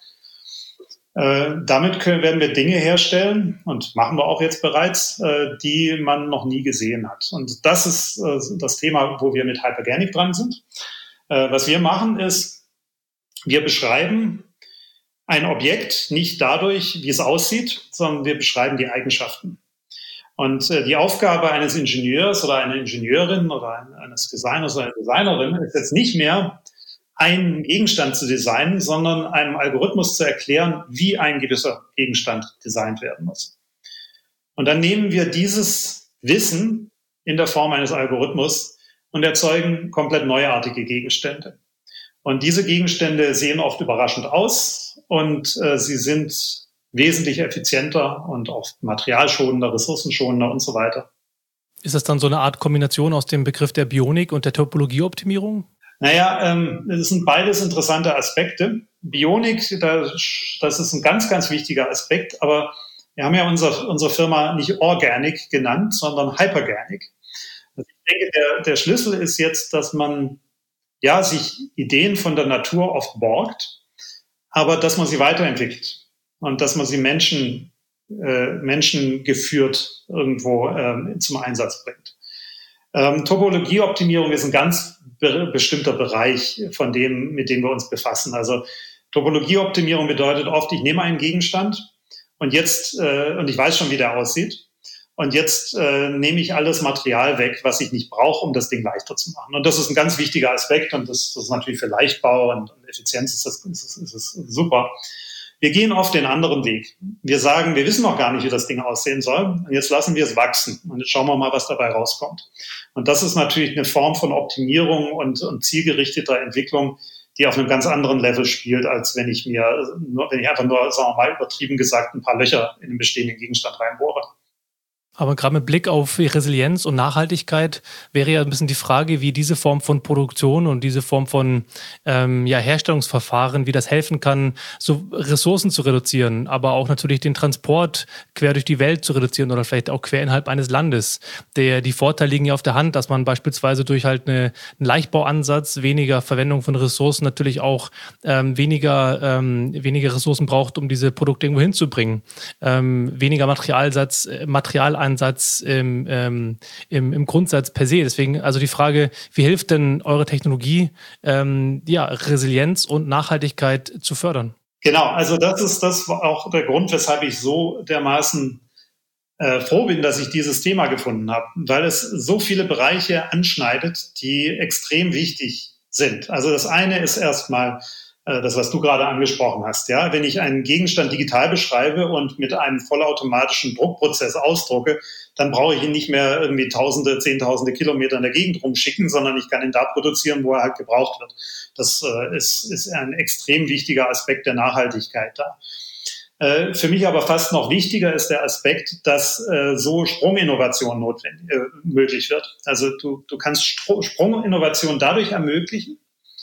äh, damit können, werden wir Dinge herstellen und machen wir auch jetzt bereits, äh, die man noch nie gesehen hat. Und das ist äh, das Thema, wo wir mit Hyperganic dran sind. Äh, was wir machen ist, wir beschreiben ein Objekt nicht dadurch, wie es aussieht, sondern wir beschreiben die Eigenschaften. Und äh, die Aufgabe eines Ingenieurs oder einer Ingenieurin oder ein, eines Designers oder einer Designerin ist jetzt nicht mehr, einen Gegenstand zu designen, sondern einem Algorithmus zu erklären, wie ein gewisser Gegenstand designt werden muss. Und dann nehmen wir dieses Wissen in der Form eines Algorithmus und erzeugen komplett neuartige Gegenstände. Und diese Gegenstände sehen oft überraschend aus und äh, sie sind wesentlich effizienter und auch materialschonender, ressourcenschonender und so weiter. Ist das dann so eine Art Kombination aus dem Begriff der Bionik und der Topologieoptimierung? Naja, ähm, das sind beides interessante Aspekte. Bionik, das, das ist ein ganz, ganz wichtiger Aspekt, aber wir haben ja unser, unsere Firma nicht Organic genannt, sondern Hyperganic. Also ich denke, der, der Schlüssel ist jetzt, dass man ja sich Ideen von der Natur oft borgt, aber dass man sie weiterentwickelt. Und dass man sie Menschen, äh, Menschen geführt irgendwo ähm, zum Einsatz bringt. Ähm, Topologieoptimierung ist ein ganz be- bestimmter Bereich von dem, mit dem wir uns befassen. Also Topologieoptimierung bedeutet oft, ich nehme einen Gegenstand und jetzt, äh, und ich weiß schon, wie der aussieht, und jetzt äh, nehme ich alles Material weg, was ich nicht brauche, um das Ding leichter zu machen. Und das ist ein ganz wichtiger Aspekt und das, das ist natürlich für Leichtbau und, und Effizienz ist das, ist, ist, ist super. Wir gehen oft den anderen Weg. Wir sagen, wir wissen noch gar nicht, wie das Ding aussehen soll. Und jetzt lassen wir es wachsen. Und jetzt schauen wir mal, was dabei rauskommt. Und das ist natürlich eine Form von Optimierung und, und zielgerichteter Entwicklung, die auf einem ganz anderen Level spielt, als wenn ich mir, nur, wenn ich einfach nur, sagen wir mal, übertrieben gesagt, ein paar Löcher in den bestehenden Gegenstand reinbohre. Aber gerade mit Blick auf Resilienz und Nachhaltigkeit wäre ja ein bisschen die Frage, wie diese Form von Produktion und diese Form von ähm, ja, Herstellungsverfahren, wie das helfen kann, so Ressourcen zu reduzieren, aber auch natürlich den Transport quer durch die Welt zu reduzieren oder vielleicht auch quer innerhalb eines Landes. Der, die Vorteile liegen ja auf der Hand, dass man beispielsweise durch halt eine, einen Leichtbauansatz, weniger Verwendung von Ressourcen natürlich auch ähm, weniger, ähm, weniger Ressourcen braucht, um diese Produkte irgendwo hinzubringen. Ähm, weniger Materialsatz, Material Ansatz im, ähm, im, im Grundsatz per se. Deswegen also die Frage, wie hilft denn eure Technologie, ähm, ja, Resilienz und Nachhaltigkeit zu fördern? Genau, also das ist das auch der Grund, weshalb ich so dermaßen äh, froh bin, dass ich dieses Thema gefunden habe, weil es so viele Bereiche anschneidet, die extrem wichtig sind. Also das eine ist erstmal das, was du gerade angesprochen hast, ja. Wenn ich einen Gegenstand digital beschreibe und mit einem vollautomatischen Druckprozess ausdrucke, dann brauche ich ihn nicht mehr irgendwie Tausende, Zehntausende Kilometer in der Gegend rumschicken, sondern ich kann ihn da produzieren, wo er halt gebraucht wird. Das äh, ist, ist ein extrem wichtiger Aspekt der Nachhaltigkeit da. Äh, für mich aber fast noch wichtiger ist der Aspekt, dass äh, so Sprunginnovation notwendig, äh, möglich wird. Also du, du kannst Str- Sprunginnovation dadurch ermöglichen,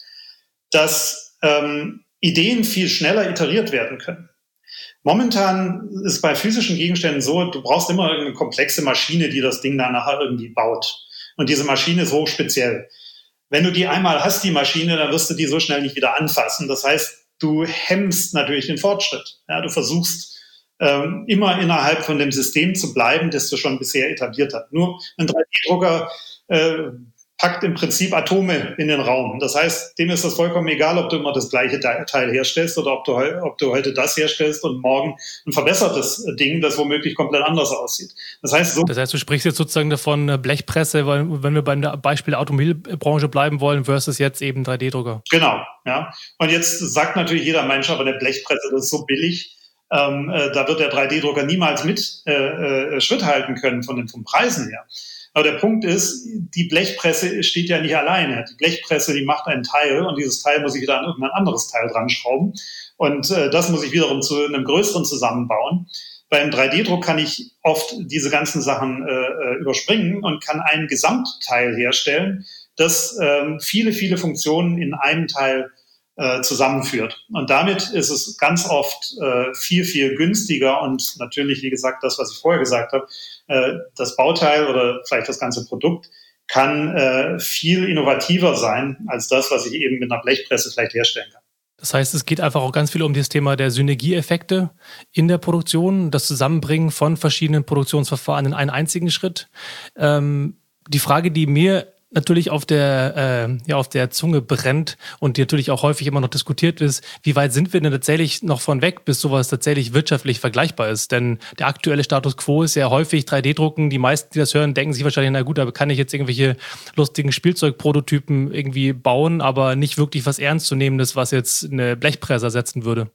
dass Ähm, Ideen viel schneller iteriert werden können. Momentan ist bei physischen Gegenständen so, du brauchst immer eine komplexe Maschine, die das Ding dann nachher irgendwie baut. Und diese Maschine ist hochspeziell. Wenn du die einmal hast, die Maschine, dann wirst du die so schnell nicht wieder anfassen. Das heißt, du hemmst natürlich den Fortschritt. Ja, du versuchst ähm, immer innerhalb von dem System zu bleiben, das du schon bisher etabliert hast. Nur ein drei D-Drucker äh, packt im Prinzip Atome in den Raum. Das heißt, dem ist das vollkommen egal, ob du immer das gleiche Teil herstellst oder ob du, ob du heute das herstellst und morgen ein verbessertes Ding, das womöglich komplett anders aussieht. Das heißt, so das heißt, du sprichst jetzt sozusagen davon Blechpresse, weil, wenn wir beim Beispiel der Automobilbranche bleiben wollen, versus jetzt eben drei D-Drucker. Genau, ja. Und jetzt sagt natürlich jeder Mensch, aber eine Blechpresse, das ist so billig, ähm, äh, da wird der drei D-Drucker niemals mit äh, äh, Schritt halten können von den vom Preisen her. Aber der Punkt ist, die Blechpresse steht ja nicht alleine. Die Blechpresse, die macht einen Teil und dieses Teil muss ich wieder an irgendein anderes Teil dran schrauben. Und äh, das muss ich wiederum zu einem größeren zusammenbauen. Beim drei D-Druck kann ich oft diese ganzen Sachen äh, überspringen und kann ein Gesamtteil herstellen, das äh, viele, viele Funktionen in einem Teil äh, zusammenführt. Und damit ist es ganz oft äh, viel, viel günstiger und natürlich, wie gesagt, das, was ich vorher gesagt habe, äh, das Bauteil oder vielleicht das ganze Produkt kann äh, viel innovativer sein als das, was ich eben mit einer Blechpresse vielleicht herstellen kann. Das heißt, es geht einfach auch ganz viel um das Thema der Synergieeffekte in der Produktion, das Zusammenbringen von verschiedenen Produktionsverfahren in einen einzigen Schritt. Ähm, die Frage, die mir natürlich auf der, äh, ja, auf der Zunge brennt und die natürlich auch häufig immer noch diskutiert ist, wie weit sind wir denn tatsächlich noch von weg, bis sowas tatsächlich wirtschaftlich vergleichbar ist? Denn der aktuelle Status quo ist ja häufig drei D-Drucken. Die meisten, die das hören, denken sich wahrscheinlich, na gut, aber kann ich jetzt irgendwelche lustigen Spielzeugprototypen irgendwie bauen, aber nicht wirklich was Ernstzunehmendes, was jetzt eine Blechpresse ersetzen würde.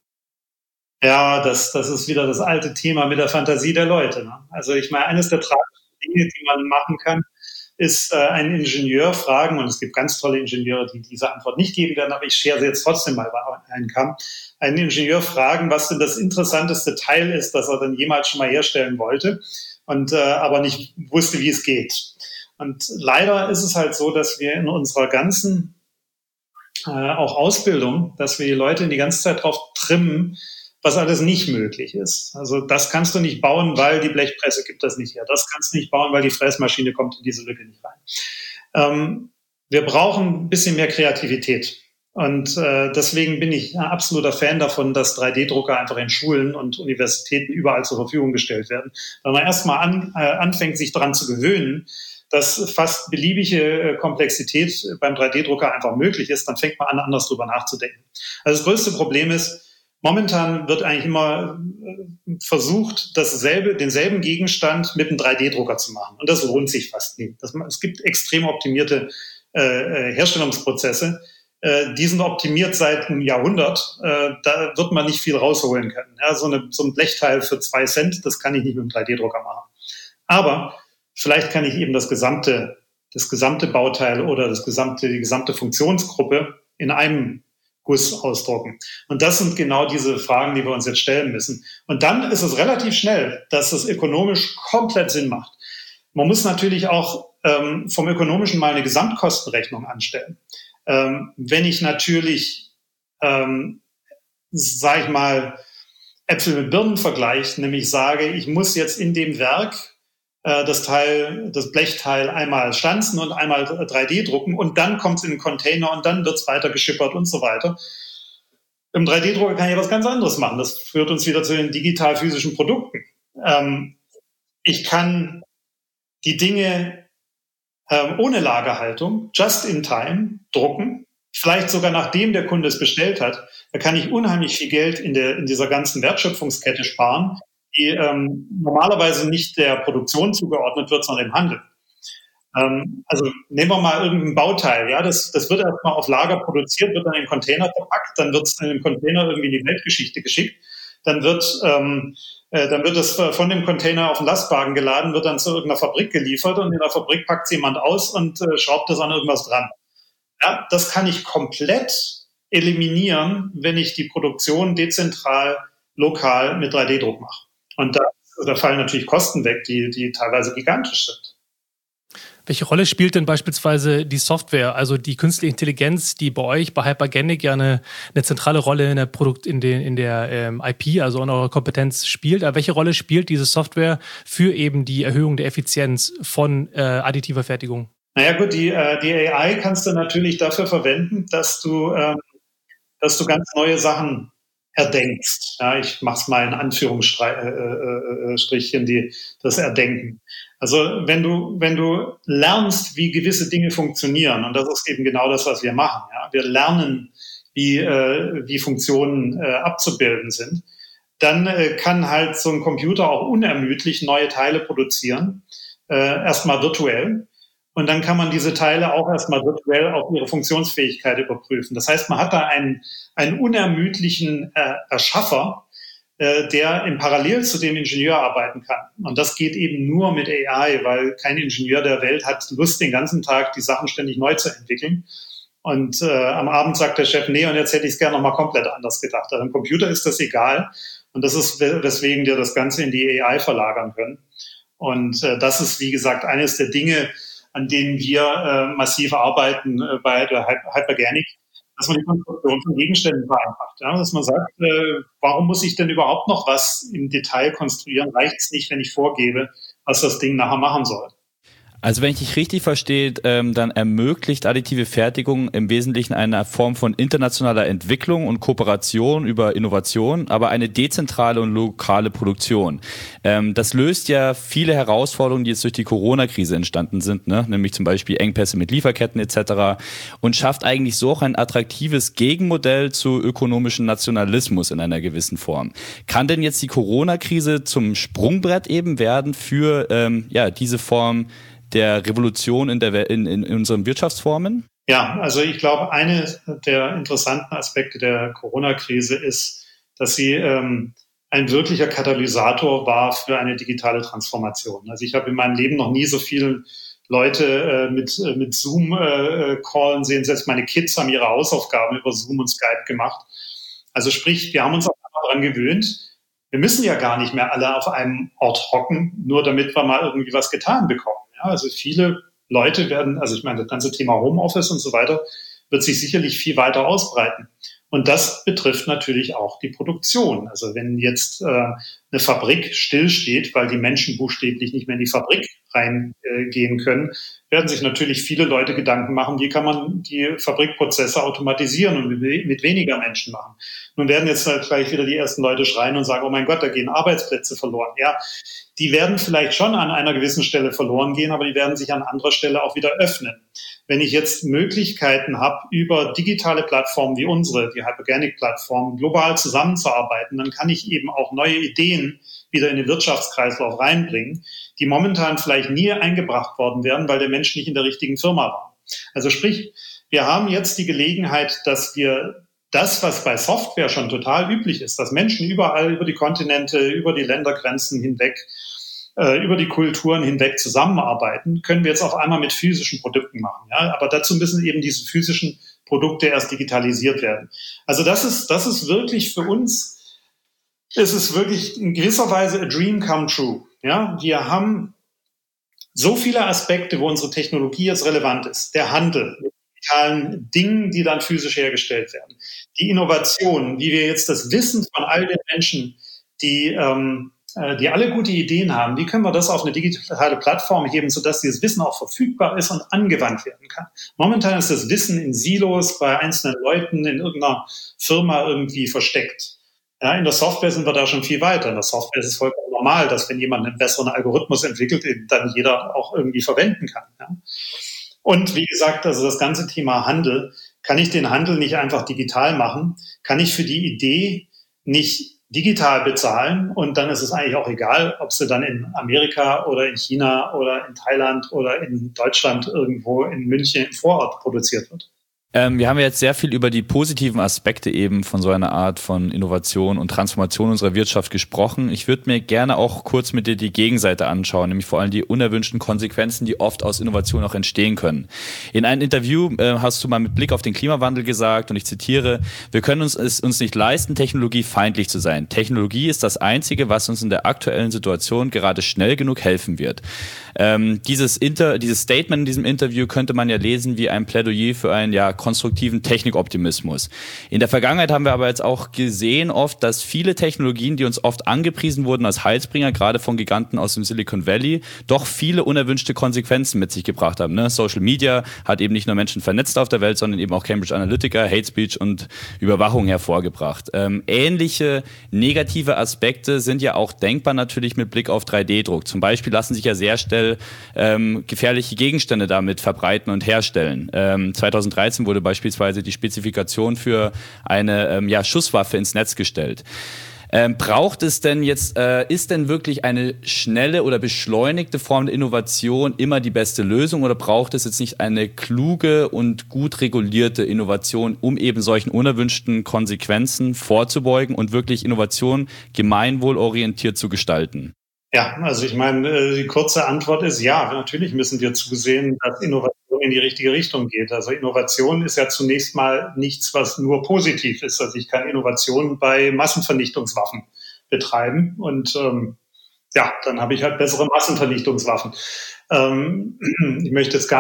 Ja, das, das ist wieder das alte Thema mit der Fantasie der Leute. Ne? Also ich meine, eines der tragischen Dinge, die man machen kann, ist äh, einen Ingenieur fragen, und es gibt ganz tolle Ingenieure, die diese Antwort nicht geben werden, aber ich schere sie jetzt trotzdem mal bei einen Kamm, einen Ingenieur fragen, was denn das interessanteste Teil ist, das er dann jemals schon mal herstellen wollte und äh, aber nicht wusste, wie es geht. Und leider ist es halt so, dass wir in unserer ganzen äh, auch Ausbildung, dass wir die Leute die ganze Zeit drauf trimmen, was alles nicht möglich ist. Also das kannst du nicht bauen, weil die Blechpresse gibt das nicht her. Das kannst du nicht bauen, weil die Fräsmaschine kommt in diese Lücke nicht rein. Ähm, wir brauchen ein bisschen mehr Kreativität. Und äh, deswegen bin ich ein absoluter Fan davon, dass drei D-Drucker einfach in Schulen und Universitäten überall zur Verfügung gestellt werden. Wenn man erstmal an, äh, anfängt, sich daran zu gewöhnen, dass fast beliebige äh, Komplexität beim drei D-Drucker einfach möglich ist, dann fängt man an, anders drüber nachzudenken. Also das größte Problem ist, momentan wird eigentlich immer versucht, dasselbe, denselben Gegenstand mit einem drei D-Drucker zu machen. Und das lohnt sich fast nie. Das, es gibt extrem optimierte äh, Herstellungsprozesse. Äh, die sind optimiert seit einem Jahrhundert. Äh, da wird man nicht viel rausholen können. Ja, so, eine, so ein Blechteil für zwei Cent, das kann ich nicht mit einem drei D-Drucker machen. Aber vielleicht kann ich eben das gesamte, das gesamte Bauteil oder das gesamte, die gesamte Funktionsgruppe in einem Guss ausdrucken. Und das sind genau diese Fragen, die wir uns jetzt stellen müssen. Und dann ist es relativ schnell, dass es ökonomisch komplett Sinn macht. Man muss natürlich auch ähm, vom Ökonomischen mal eine Gesamtkostenrechnung anstellen. Ähm, wenn ich natürlich, ähm, sage ich mal, Äpfel mit Birnen vergleiche, nämlich sage, ich muss jetzt in dem Werk das Teil, das Blechteil einmal stanzen und einmal drei D drucken und dann kommt es in den Container und dann wird es weiter geschippert und so weiter. Im drei D-Drucker kann ich was ganz anderes machen. Das führt uns wieder zu den digital-physischen Produkten. Ähm, ich kann die Dinge ähm, ohne Lagerhaltung, just in time, drucken. Vielleicht sogar nachdem der Kunde es bestellt hat. Da kann ich unheimlich viel Geld in, der, in dieser ganzen Wertschöpfungskette sparen, die ähm, normalerweise nicht der Produktion zugeordnet wird, sondern dem Handel. Ähm, also nehmen wir mal irgendein Bauteil, ja, das, das wird erstmal auf Lager produziert, wird dann in den Container verpackt, dann wird es in den Container irgendwie in die Weltgeschichte geschickt, dann wird ähm, äh, dann wird es von dem Container auf den Lastwagen geladen, wird dann zu irgendeiner Fabrik geliefert und in der Fabrik packt es jemand aus und äh, schraubt das an irgendwas dran. Ja, das kann ich komplett eliminieren, wenn ich die Produktion dezentral, lokal mit drei D-Druck mache. Und da, da fallen natürlich Kosten weg, die, die teilweise gigantisch sind. Welche Rolle spielt denn beispielsweise die Software, also die künstliche Intelligenz, die bei euch, bei Hyperganic ja eine, eine zentrale Rolle in der Produkt, in, den, in der ähm, I P, also in eurer Kompetenz spielt? Aber welche Rolle spielt diese Software für eben die Erhöhung der Effizienz von äh, additiver Fertigung? Naja gut, die, äh, die A I kannst du natürlich dafür verwenden, dass du, ähm, dass du ganz neue Sachen erdenkst. Ja, ich mache es mal in Anführungsstrichen, die, das Erdenken. Also wenn du, wenn du lernst, wie gewisse Dinge funktionieren, und das ist eben genau das, was wir machen. Ja? Wir lernen, wie, äh, wie Funktionen äh, abzubilden sind, dann äh, kann halt so ein Computer auch unermüdlich neue Teile produzieren, äh, erstmal virtuell. Und dann kann man diese Teile auch erstmal virtuell auf ihre Funktionsfähigkeit überprüfen. Das heißt, man hat da einen, einen unermüdlichen äh, Erschaffer, äh, der im Parallel zu dem Ingenieur arbeiten kann. Und das geht eben nur mit A I, weil kein Ingenieur der Welt hat Lust, den ganzen Tag die Sachen ständig neu zu entwickeln. Und äh, am Abend sagt der Chef, nee, und jetzt hätte ich es gerne nochmal komplett anders gedacht. Also im Computer ist das egal. Und das ist, weswegen wir das Ganze in die A I verlagern können. Und äh, das ist, wie gesagt, eines der Dinge, an denen wir äh, massiv arbeiten äh, bei der Hyperganic, dass man die Konstruktion von Gegenständen vereinfacht. Ja? Dass man sagt, äh, warum muss ich denn überhaupt noch was im Detail konstruieren? Reicht es nicht, wenn ich vorgebe, was das Ding nachher machen soll? Also wenn ich dich richtig verstehe, ähm, dann ermöglicht additive Fertigung im Wesentlichen eine Form von internationaler Entwicklung und Kooperation über Innovation, aber eine dezentrale und lokale Produktion. Ähm, das löst ja viele Herausforderungen, die jetzt durch die Corona-Krise entstanden sind, ne? Nämlich zum Beispiel Engpässe mit Lieferketten et cetera und schafft eigentlich so auch ein attraktives Gegenmodell zu ökonomischem Nationalismus in einer gewissen Form. Kann denn jetzt die Corona-Krise zum Sprungbrett eben werden für ähm, ja diese Form der Revolution in, der, in, in unseren Wirtschaftsformen? Ja, also ich glaube, eine der interessanten Aspekte der Corona-Krise ist, dass sie ähm, ein wirklicher Katalysator war für eine digitale Transformation. Also ich habe in meinem Leben noch nie so viele Leute äh, mit, äh, mit Zoom äh, callen sehen. Selbst meine Kids haben ihre Hausaufgaben über Zoom und Skype gemacht. Also sprich, wir haben uns auch daran gewöhnt. Wir müssen ja gar nicht mehr alle auf einem Ort hocken, nur damit wir mal irgendwie was getan bekommen. Ja, also viele Leute werden, also ich meine, das ganze Thema Homeoffice und so weiter wird sich sicherlich viel weiter ausbreiten. Und das betrifft natürlich auch die Produktion. Also wenn jetzt äh, eine Fabrik stillsteht, weil die Menschen buchstäblich nicht mehr in die Fabrik reingehen äh, können, werden sich natürlich viele Leute Gedanken machen, wie kann man die Fabrikprozesse automatisieren und mit, mit weniger Menschen machen. Nun werden jetzt halt gleich wieder die ersten Leute schreien und sagen, oh mein Gott, da gehen Arbeitsplätze verloren. Ja, die werden vielleicht schon an einer gewissen Stelle verloren gehen, aber die werden sich an anderer Stelle auch wieder öffnen. Wenn ich jetzt Möglichkeiten habe, über digitale Plattformen wie unsere, die Hyperganic-Plattform, global zusammenzuarbeiten, dann kann ich eben auch neue Ideen wieder in den Wirtschaftskreislauf reinbringen, die momentan vielleicht nie eingebracht worden wären, weil der Mensch nicht in der richtigen Firma war. Also sprich, wir haben jetzt die Gelegenheit, dass wir das, was bei Software schon total üblich ist, dass Menschen überall über die Kontinente, über die Ländergrenzen hinweg, äh, über die Kulturen hinweg zusammenarbeiten, können wir jetzt auf einmal mit physischen Produkten machen. Ja? Aber dazu müssen eben diese physischen Produkte erst digitalisiert werden. Also das ist, das ist wirklich für uns, es ist wirklich in gewisser Weise a dream come true. Ja? Wir haben so viele Aspekte, wo unsere Technologie jetzt relevant ist. Der Handel mit digitalen Dingen, die dann physisch hergestellt werden. Die Innovation, wie wir jetzt das Wissen von all den Menschen, die, ähm, die alle gute Ideen haben, wie können wir das auf eine digitale Plattform heben, sodass dieses Wissen auch verfügbar ist und angewandt werden kann. Momentan ist das Wissen in Silos bei einzelnen Leuten in irgendeiner Firma irgendwie versteckt. Ja, in der Software sind wir da schon viel weiter. In der Software ist es vollkommen normal, dass wenn jemand einen besseren Algorithmus entwickelt, den dann jeder auch irgendwie verwenden kann. Ja. Und wie gesagt, also das ganze Thema Handel, kann ich den Handel nicht einfach digital machen? Kann ich für die Idee nicht digital bezahlen? Und dann ist es eigentlich auch egal, ob sie dann in Amerika oder in China oder in Thailand oder in Deutschland irgendwo in München im Vorort produziert wird. Ähm, wir haben ja jetzt sehr viel über die positiven Aspekte eben von so einer Art von Innovation und Transformation unserer Wirtschaft gesprochen. Ich würde mir gerne auch kurz mit dir die Gegenseite anschauen, nämlich vor allem die unerwünschten Konsequenzen, die oft aus Innovation auch entstehen können. In einem Interview äh, hast du mal mit Blick auf den Klimawandel gesagt, und ich zitiere, wir können uns es uns nicht leisten, technologiefeindlich zu sein. Technologie ist das Einzige, was uns in der aktuellen Situation gerade schnell genug helfen wird. Ähm, dieses, Inter, dieses Statement in diesem Interview könnte man ja lesen wie ein Plädoyer für ein ja konstruktiven Technikoptimismus. In der Vergangenheit haben wir aber jetzt auch gesehen oft, dass viele Technologien, die uns oft angepriesen wurden als Heilsbringer, gerade von Giganten aus dem Silicon Valley, doch viele unerwünschte Konsequenzen mit sich gebracht haben. Ne? Social Media hat eben nicht nur Menschen vernetzt auf der Welt, sondern eben auch Cambridge Analytica, Hate Speech und Überwachung hervorgebracht. Ähm, ähnliche negative Aspekte sind ja auch denkbar natürlich mit Blick auf drei D Druck. Zum Beispiel lassen sich ja sehr schnell ähm, gefährliche Gegenstände damit verbreiten und herstellen. Ähm, zweitausenddreizehn wurde beispielsweise die Spezifikation für eine ähm, ja, Schusswaffe ins Netz gestellt. Ähm, braucht es denn jetzt, äh, ist denn wirklich eine schnelle oder beschleunigte Form der Innovation immer die beste Lösung, oder braucht es jetzt nicht eine kluge und gut regulierte Innovation, um eben solchen unerwünschten Konsequenzen vorzubeugen und wirklich Innovation gemeinwohlorientiert zu gestalten? Ja, also ich meine, die kurze Antwort ist ja, natürlich müssen wir zusehen, dass Innovation in die richtige Richtung geht. Also Innovation ist ja zunächst mal nichts, was nur positiv ist. Also ich kann Innovation bei Massenvernichtungswaffen betreiben und ähm, ja, dann habe ich halt bessere Massenvernichtungswaffen. Ähm, ich möchte jetzt gar nicht in die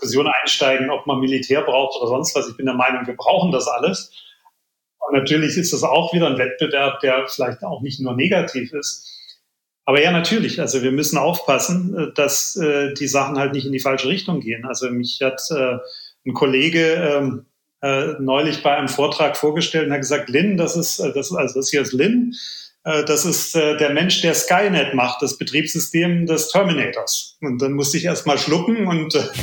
Diskussion einsteigen, ob man Militär braucht oder sonst was. Ich bin der Meinung, wir brauchen das alles. Und natürlich ist das auch wieder ein Wettbewerb, der vielleicht auch nicht nur negativ ist. Aber ja, natürlich. Also wir müssen aufpassen, dass äh, die Sachen halt nicht in die falsche Richtung gehen. Also mich hat äh, ein Kollege ähm, äh, neulich bei einem Vortrag vorgestellt und hat gesagt, Lin, das ist, äh, das, also das hier ist Lin, äh, das ist äh, der Mensch, der Skynet macht, das Betriebssystem des Terminators. Und dann musste ich erst mal schlucken und äh,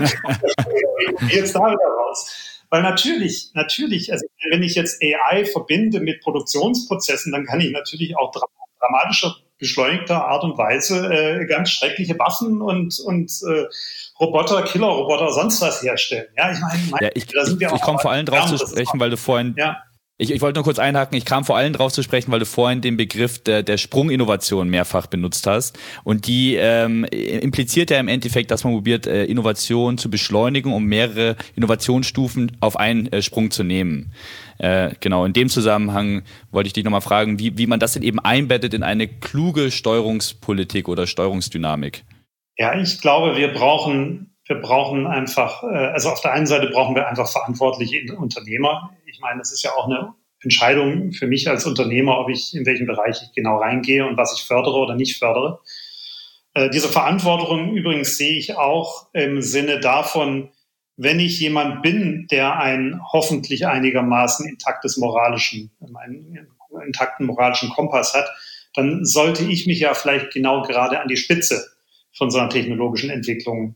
jetzt da wieder raus. Weil natürlich, natürlich, also wenn ich jetzt A I verbinde mit Produktionsprozessen, dann kann ich natürlich auch dra- dramatischer, beschleunigter Art und Weise äh, ganz schreckliche Waffen und, und äh, Roboter, Killerroboter, sonst was herstellen. Ja, ich meine, mein, ja, ich, da sind ich, wir ich komme vor allem drauf zu sprechen, weil du vorhin... Ja. Ich, ich wollte nur kurz einhaken, ich kam vor allem drauf zu sprechen, weil du vorhin den Begriff der, der Sprunginnovation mehrfach benutzt hast. Und die ähm, impliziert ja im Endeffekt, dass man probiert, äh, Innovation zu beschleunigen, um mehrere Innovationsstufen auf einen äh, Sprung zu nehmen. Äh, genau, in dem Zusammenhang wollte ich dich nochmal fragen, wie, wie man das denn eben einbettet in eine kluge Steuerungspolitik oder Steuerungsdynamik. Ja, ich glaube, wir brauchen... Wir brauchen einfach, also auf der einen Seite brauchen wir einfach verantwortliche Unternehmer. Ich meine, das ist ja auch eine Entscheidung für mich als Unternehmer, ob ich in welchem Bereich ich genau reingehe und was ich fördere oder nicht fördere. Diese Verantwortung übrigens sehe ich auch im Sinne davon, wenn ich jemand bin, der ein hoffentlich einigermaßen intaktes moralischen, einen intakten moralischen Kompass hat, dann sollte ich mich ja vielleicht genau gerade an die Spitze von so einer technologischen Entwicklung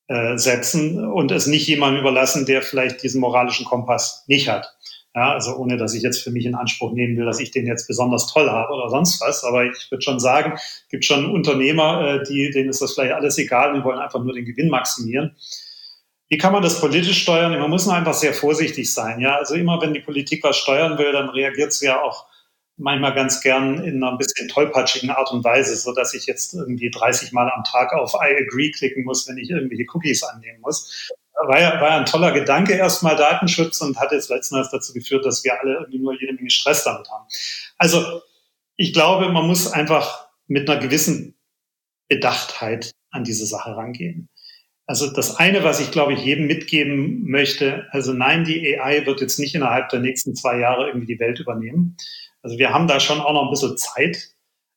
setzen und es nicht jemandem überlassen, der vielleicht diesen moralischen Kompass nicht hat. Ja, also ohne, dass ich jetzt für mich in Anspruch nehmen will, dass ich den jetzt besonders toll habe oder sonst was. Aber ich würde schon sagen, es gibt schon Unternehmer, die, denen ist das vielleicht alles egal, die wollen einfach nur den Gewinn maximieren. Wie kann man das politisch steuern? Man muss nur einfach sehr vorsichtig sein. Ja, also immer, wenn die Politik was steuern will, dann reagiert sie ja auch manchmal ganz gern in einer ein bisschen tollpatschigen Art und Weise, so dass ich jetzt irgendwie dreißig Mal am Tag auf I agree klicken muss, wenn ich irgendwelche Cookies annehmen muss. War ja, war ja ein toller Gedanke, erstmal Datenschutz, und hat jetzt letzten Endes dazu geführt, dass wir alle irgendwie nur jede Menge Stress damit haben. Also ich glaube, man muss einfach mit einer gewissen Bedachtheit an diese Sache rangehen. Also das eine, was ich, glaube ich, jedem mitgeben möchte, also nein, die A I wird jetzt nicht innerhalb der nächsten zwei Jahre irgendwie die Welt übernehmen. Also wir haben da schon auch noch ein bisschen Zeit.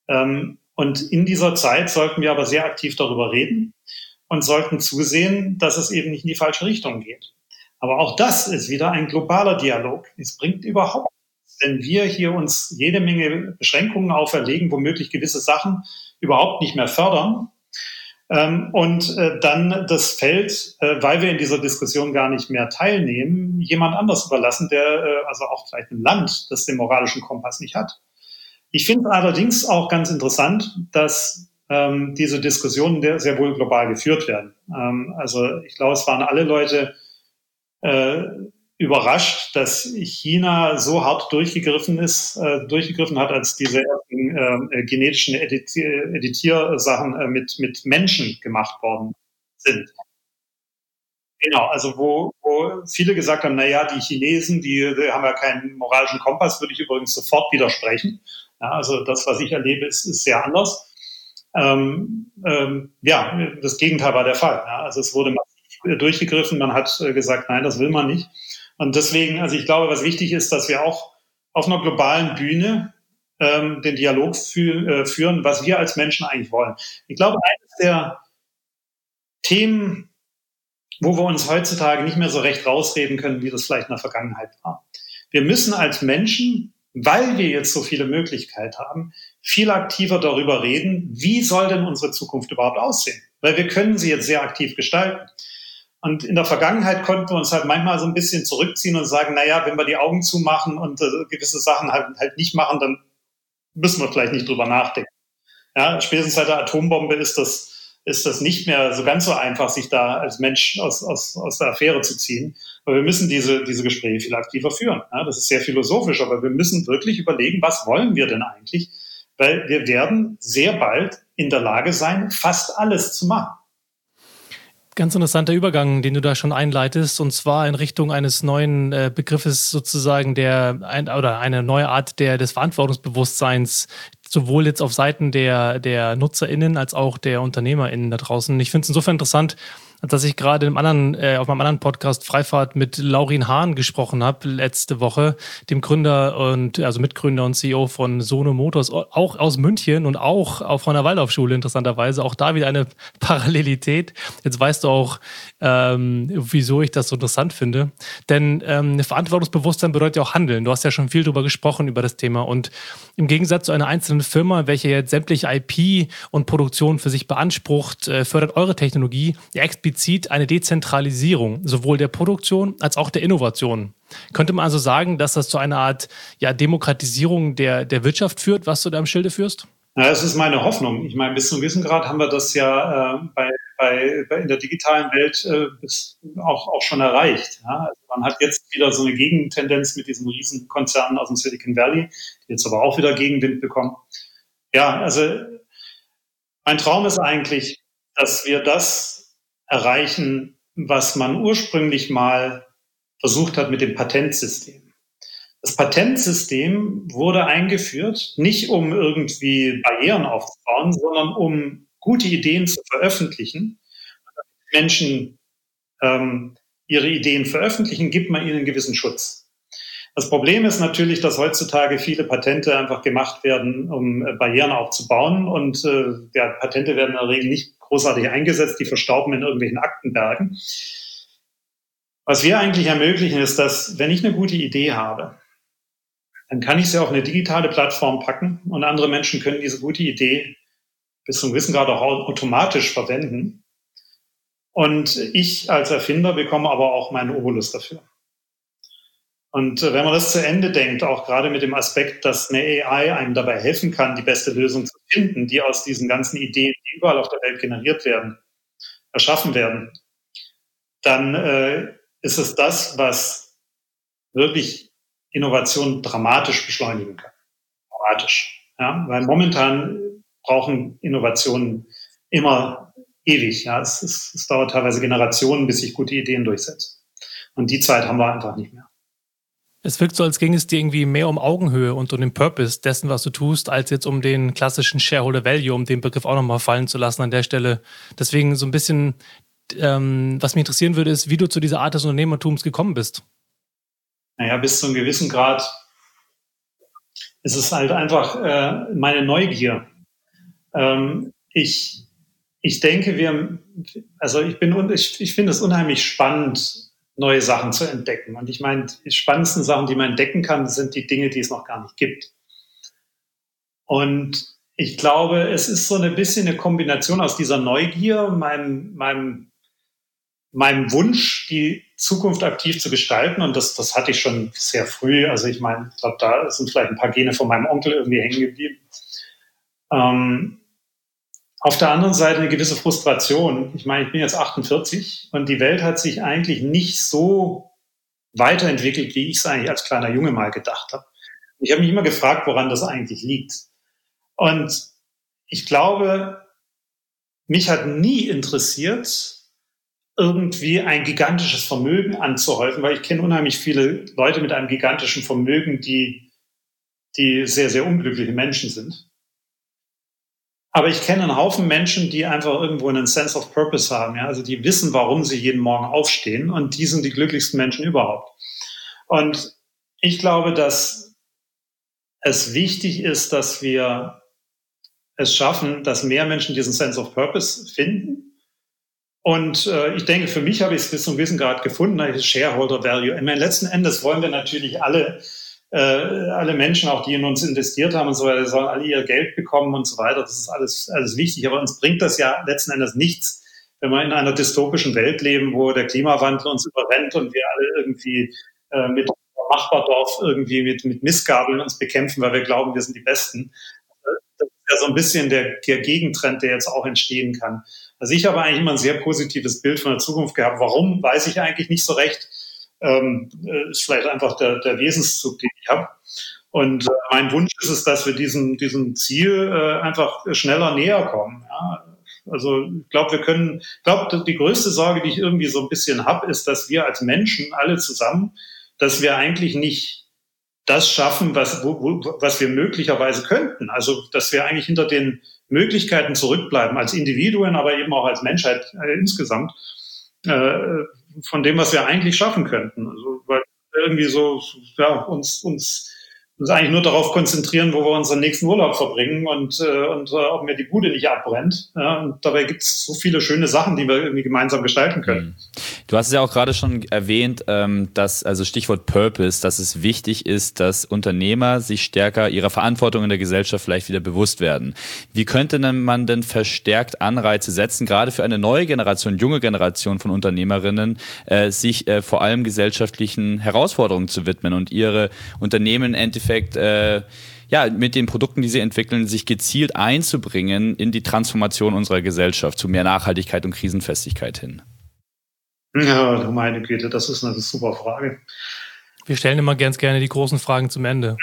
Und in dieser Zeit sollten wir aber sehr aktiv darüber reden und sollten zusehen, dass es eben nicht in die falsche Richtung geht. Aber auch das ist wieder ein globaler Dialog. Es bringt überhaupt nichts, wenn wir hier uns jede Menge Beschränkungen auferlegen, womöglich gewisse Sachen überhaupt nicht mehr fördern. Und dann das Feld, weil wir in dieser Diskussion gar nicht mehr teilnehmen, jemand anders überlassen, der, also auch vielleicht ein Land, das den moralischen Kompass nicht hat. Ich finde allerdings auch ganz interessant, dass ähm, diese Diskussionen sehr wohl global geführt werden. Ähm, also ich glaube, es waren alle Leute äh, überrascht, dass China so hart durchgegriffen ist, äh, durchgegriffen hat, als diese ersten äh, genetischen Editier- Editiersachen äh, mit, mit Menschen gemacht worden sind. Genau, also wo, wo viele gesagt haben, na ja, die Chinesen, die, die haben ja keinen moralischen Kompass, würde ich übrigens sofort widersprechen. Ja, also das, was ich erlebe, ist, ist sehr anders. Ähm, ähm, ja, das Gegenteil war der Fall. Ja, also es wurde massiv durchgegriffen, man hat äh, gesagt, nein, das will man nicht. Und deswegen, also ich glaube, was wichtig ist, dass wir auch auf einer globalen Bühne ähm, den Dialog fü- äh, führen, was wir als Menschen eigentlich wollen. Ich glaube, eines der Themen, wo wir uns heutzutage nicht mehr so recht rausreden können, wie das vielleicht in der Vergangenheit war. Wir müssen als Menschen, weil wir jetzt so viele Möglichkeiten haben, viel aktiver darüber reden, wie soll denn unsere Zukunft überhaupt aussehen? Weil wir können sie jetzt sehr aktiv gestalten. Und in der Vergangenheit konnten wir uns halt manchmal so ein bisschen zurückziehen und sagen, na ja, wenn wir die Augen zumachen und äh, gewisse Sachen halt, halt nicht machen, dann müssen wir vielleicht nicht drüber nachdenken. Ja, spätestens seit der Atombombe ist das, ist das nicht mehr so ganz so einfach, sich da als Mensch aus, aus, aus der Affäre zu ziehen. Aber wir müssen diese, diese Gespräche viel aktiver führen. Ja, das ist sehr philosophisch, aber wir müssen wirklich überlegen, was wollen wir denn eigentlich? Weil wir werden sehr bald in der Lage sein, fast alles zu machen. Ganz interessanter Übergang, den du da schon einleitest, und zwar in Richtung eines neuen äh, Begriffes sozusagen der ein, oder eine neue Art der des Verantwortungsbewusstseins, sowohl jetzt auf Seiten der der NutzerInnen als auch der UnternehmerInnen da draußen. Ich finde es insofern interessant, Dass ich gerade im anderen, äh, auf meinem anderen Podcast Freifahrt mit Laurin Hahn gesprochen habe, letzte Woche, dem Gründer und also Mitgründer und C E O von Sono Motors, auch aus München und auch, auch von der Waldorfschule interessanterweise, auch da wieder eine Parallelität. Jetzt weißt du auch, ähm, wieso ich das so interessant finde. Denn ähm, Verantwortungsbewusstsein bedeutet ja auch Handeln. Du hast ja schon viel darüber gesprochen, über das Thema. Und im Gegensatz zu einer einzelnen Firma, welche jetzt sämtliche I P und Produktion für sich beansprucht, äh, fördert eure Technologie ja explizit eine Dezentralisierung, sowohl der Produktion als auch der Innovation. Könnte man also sagen, dass das zu einer Art ja, Demokratisierung der, der Wirtschaft führt, was du da im Schilde führst? Ja, das ist meine Hoffnung. Ich meine, bis zu einem gewissen Grad haben wir das ja äh, bei, bei, bei in der digitalen Welt äh, bis auch, auch schon erreicht. Ja? Also man hat jetzt wieder so eine Gegentendenz mit diesen Riesenkonzernen aus dem Silicon Valley, die jetzt aber auch wieder Gegenwind bekommen. Ja, also mein Traum ist eigentlich, dass wir das erreichen, was man ursprünglich mal versucht hat mit dem Patentsystem. Das Patentsystem wurde eingeführt, nicht um irgendwie Barrieren aufzubauen, sondern um gute Ideen zu veröffentlichen. Wenn Menschen ähm, ihre Ideen veröffentlichen, gibt man ihnen einen gewissen Schutz. Das Problem ist natürlich, dass heutzutage viele Patente einfach gemacht werden, um äh, Barrieren aufzubauen. Und äh, ja, Patente werden in der Regel nicht großartig eingesetzt, die verstauben in irgendwelchen Aktenbergen. Was wir eigentlich ermöglichen, ist, dass, wenn ich eine gute Idee habe, dann kann ich sie auf eine digitale Plattform packen und andere Menschen können diese gute Idee bis zum gewissen Grad auch automatisch verwenden. Und ich als Erfinder bekomme aber auch meinen Obolus dafür. Und wenn man das zu Ende denkt, auch gerade mit dem Aspekt, dass eine A I einem dabei helfen kann, die beste Lösung zu finden, die aus diesen ganzen Ideen, die überall auf der Welt generiert werden, erschaffen werden, dann äh, ist es das, was wirklich Innovation dramatisch beschleunigen kann. Dramatisch. Ja? Weil momentan brauchen Innovationen immer ewig. Ja? Es, es, es dauert teilweise Generationen, bis sich gute Ideen durchsetzen. Und die Zeit haben wir einfach nicht mehr. Es wirkt so, als ging es dir irgendwie mehr um Augenhöhe und um den Purpose dessen, was du tust, als jetzt um den klassischen Shareholder Value, um den Begriff auch nochmal fallen zu lassen an der Stelle. Deswegen so ein bisschen, ähm, was mich interessieren würde, ist, wie du zu dieser Art des Unternehmertums gekommen bist. Naja, bis zu einem gewissen Grad ist es halt einfach äh, meine Neugier. Ähm, ich, ich denke, wir, also ich bin, ich, ich finde es unheimlich spannend, neue Sachen zu entdecken. Und ich meine, die spannendsten Sachen, die man entdecken kann, sind die Dinge, die es noch gar nicht gibt. Und ich glaube, es ist so ein bisschen eine Kombination aus dieser Neugier, meinem, meinem, meinem Wunsch, die Zukunft aktiv zu gestalten. Und das, das hatte ich schon sehr früh. Also ich meine, ich glaube, da sind vielleicht ein paar Gene von meinem Onkel irgendwie hängen geblieben. Ähm, Auf der anderen Seite eine gewisse Frustration. Ich meine, ich bin jetzt achtundvierzig und die Welt hat sich eigentlich nicht so weiterentwickelt, wie ich es eigentlich als kleiner Junge mal gedacht habe. Ich habe mich immer gefragt, woran das eigentlich liegt. Und ich glaube, mich hat nie interessiert, irgendwie ein gigantisches Vermögen anzuhäufen, weil ich kenne unheimlich viele Leute mit einem gigantischen Vermögen, die, die sehr, sehr unglückliche Menschen sind. Aber ich kenne einen Haufen Menschen, die einfach irgendwo einen Sense of Purpose haben. Ja? Also die wissen, warum sie jeden Morgen aufstehen. Und die sind die glücklichsten Menschen überhaupt. Und ich glaube, dass es wichtig ist, dass wir es schaffen, dass mehr Menschen diesen Sense of Purpose finden. Und äh, ich denke, für mich habe ich es bis zu einem gewissen Grad gefunden, das Shareholder Value. Ich meine, letzten Endes wollen wir natürlich alle Äh, alle Menschen, auch die in uns investiert haben und so weiter, sollen alle ihr Geld bekommen und so weiter. Das ist alles, alles wichtig. Aber uns bringt das ja letzten Endes nichts, wenn wir in einer dystopischen Welt leben, wo der Klimawandel uns überrennt und wir alle irgendwie äh, mit Nachbardorf irgendwie mit, mit Missgabeln uns bekämpfen, weil wir glauben, wir sind die Besten. Das ist ja so ein bisschen der, der Gegentrend, der jetzt auch entstehen kann. Also ich habe eigentlich immer ein sehr positives Bild von der Zukunft gehabt. Warum, weiß ich eigentlich nicht so recht. Ähm, ist vielleicht einfach der, der Wesenszug, den ich habe. Und äh, mein Wunsch ist es, dass wir diesem, diesem Ziel äh, einfach schneller näher kommen. Ja? Also ich glaube, wir können, ich glaube, die größte Sorge, die ich irgendwie so ein bisschen habe, ist, dass wir als Menschen alle zusammen, dass wir eigentlich nicht das schaffen, was, wo, wo, was wir möglicherweise könnten. Also dass wir eigentlich hinter den Möglichkeiten zurückbleiben als Individuen, aber eben auch als Menschheit äh, insgesamt. äh, von dem, was wir eigentlich schaffen könnten. Also, weil irgendwie so, ja, uns, uns, uns eigentlich nur darauf konzentrieren, wo wir unseren nächsten Urlaub verbringen und, äh, und äh, ob mir die Bude nicht abbrennt. Ja, und dabei gibt es so viele schöne Sachen, die wir irgendwie gemeinsam gestalten können. Du hast es ja auch gerade schon erwähnt, ähm, dass, also Stichwort Purpose, dass es wichtig ist, dass Unternehmer sich stärker ihrer Verantwortung in der Gesellschaft vielleicht wieder bewusst werden. Wie könnte man denn verstärkt Anreize setzen, gerade für eine neue Generation, junge Generation von Unternehmerinnen, äh, sich äh, vor allem gesellschaftlichen Herausforderungen zu widmen und ihre Unternehmen im Endeffekt äh, ja, mit den Produkten, die sie entwickeln, sich gezielt einzubringen in die Transformation unserer Gesellschaft zu mehr Nachhaltigkeit und Krisenfestigkeit hin? Ja, du meine Güte, das ist eine super Frage. Wir stellen immer ganz gerne die großen Fragen zum Ende.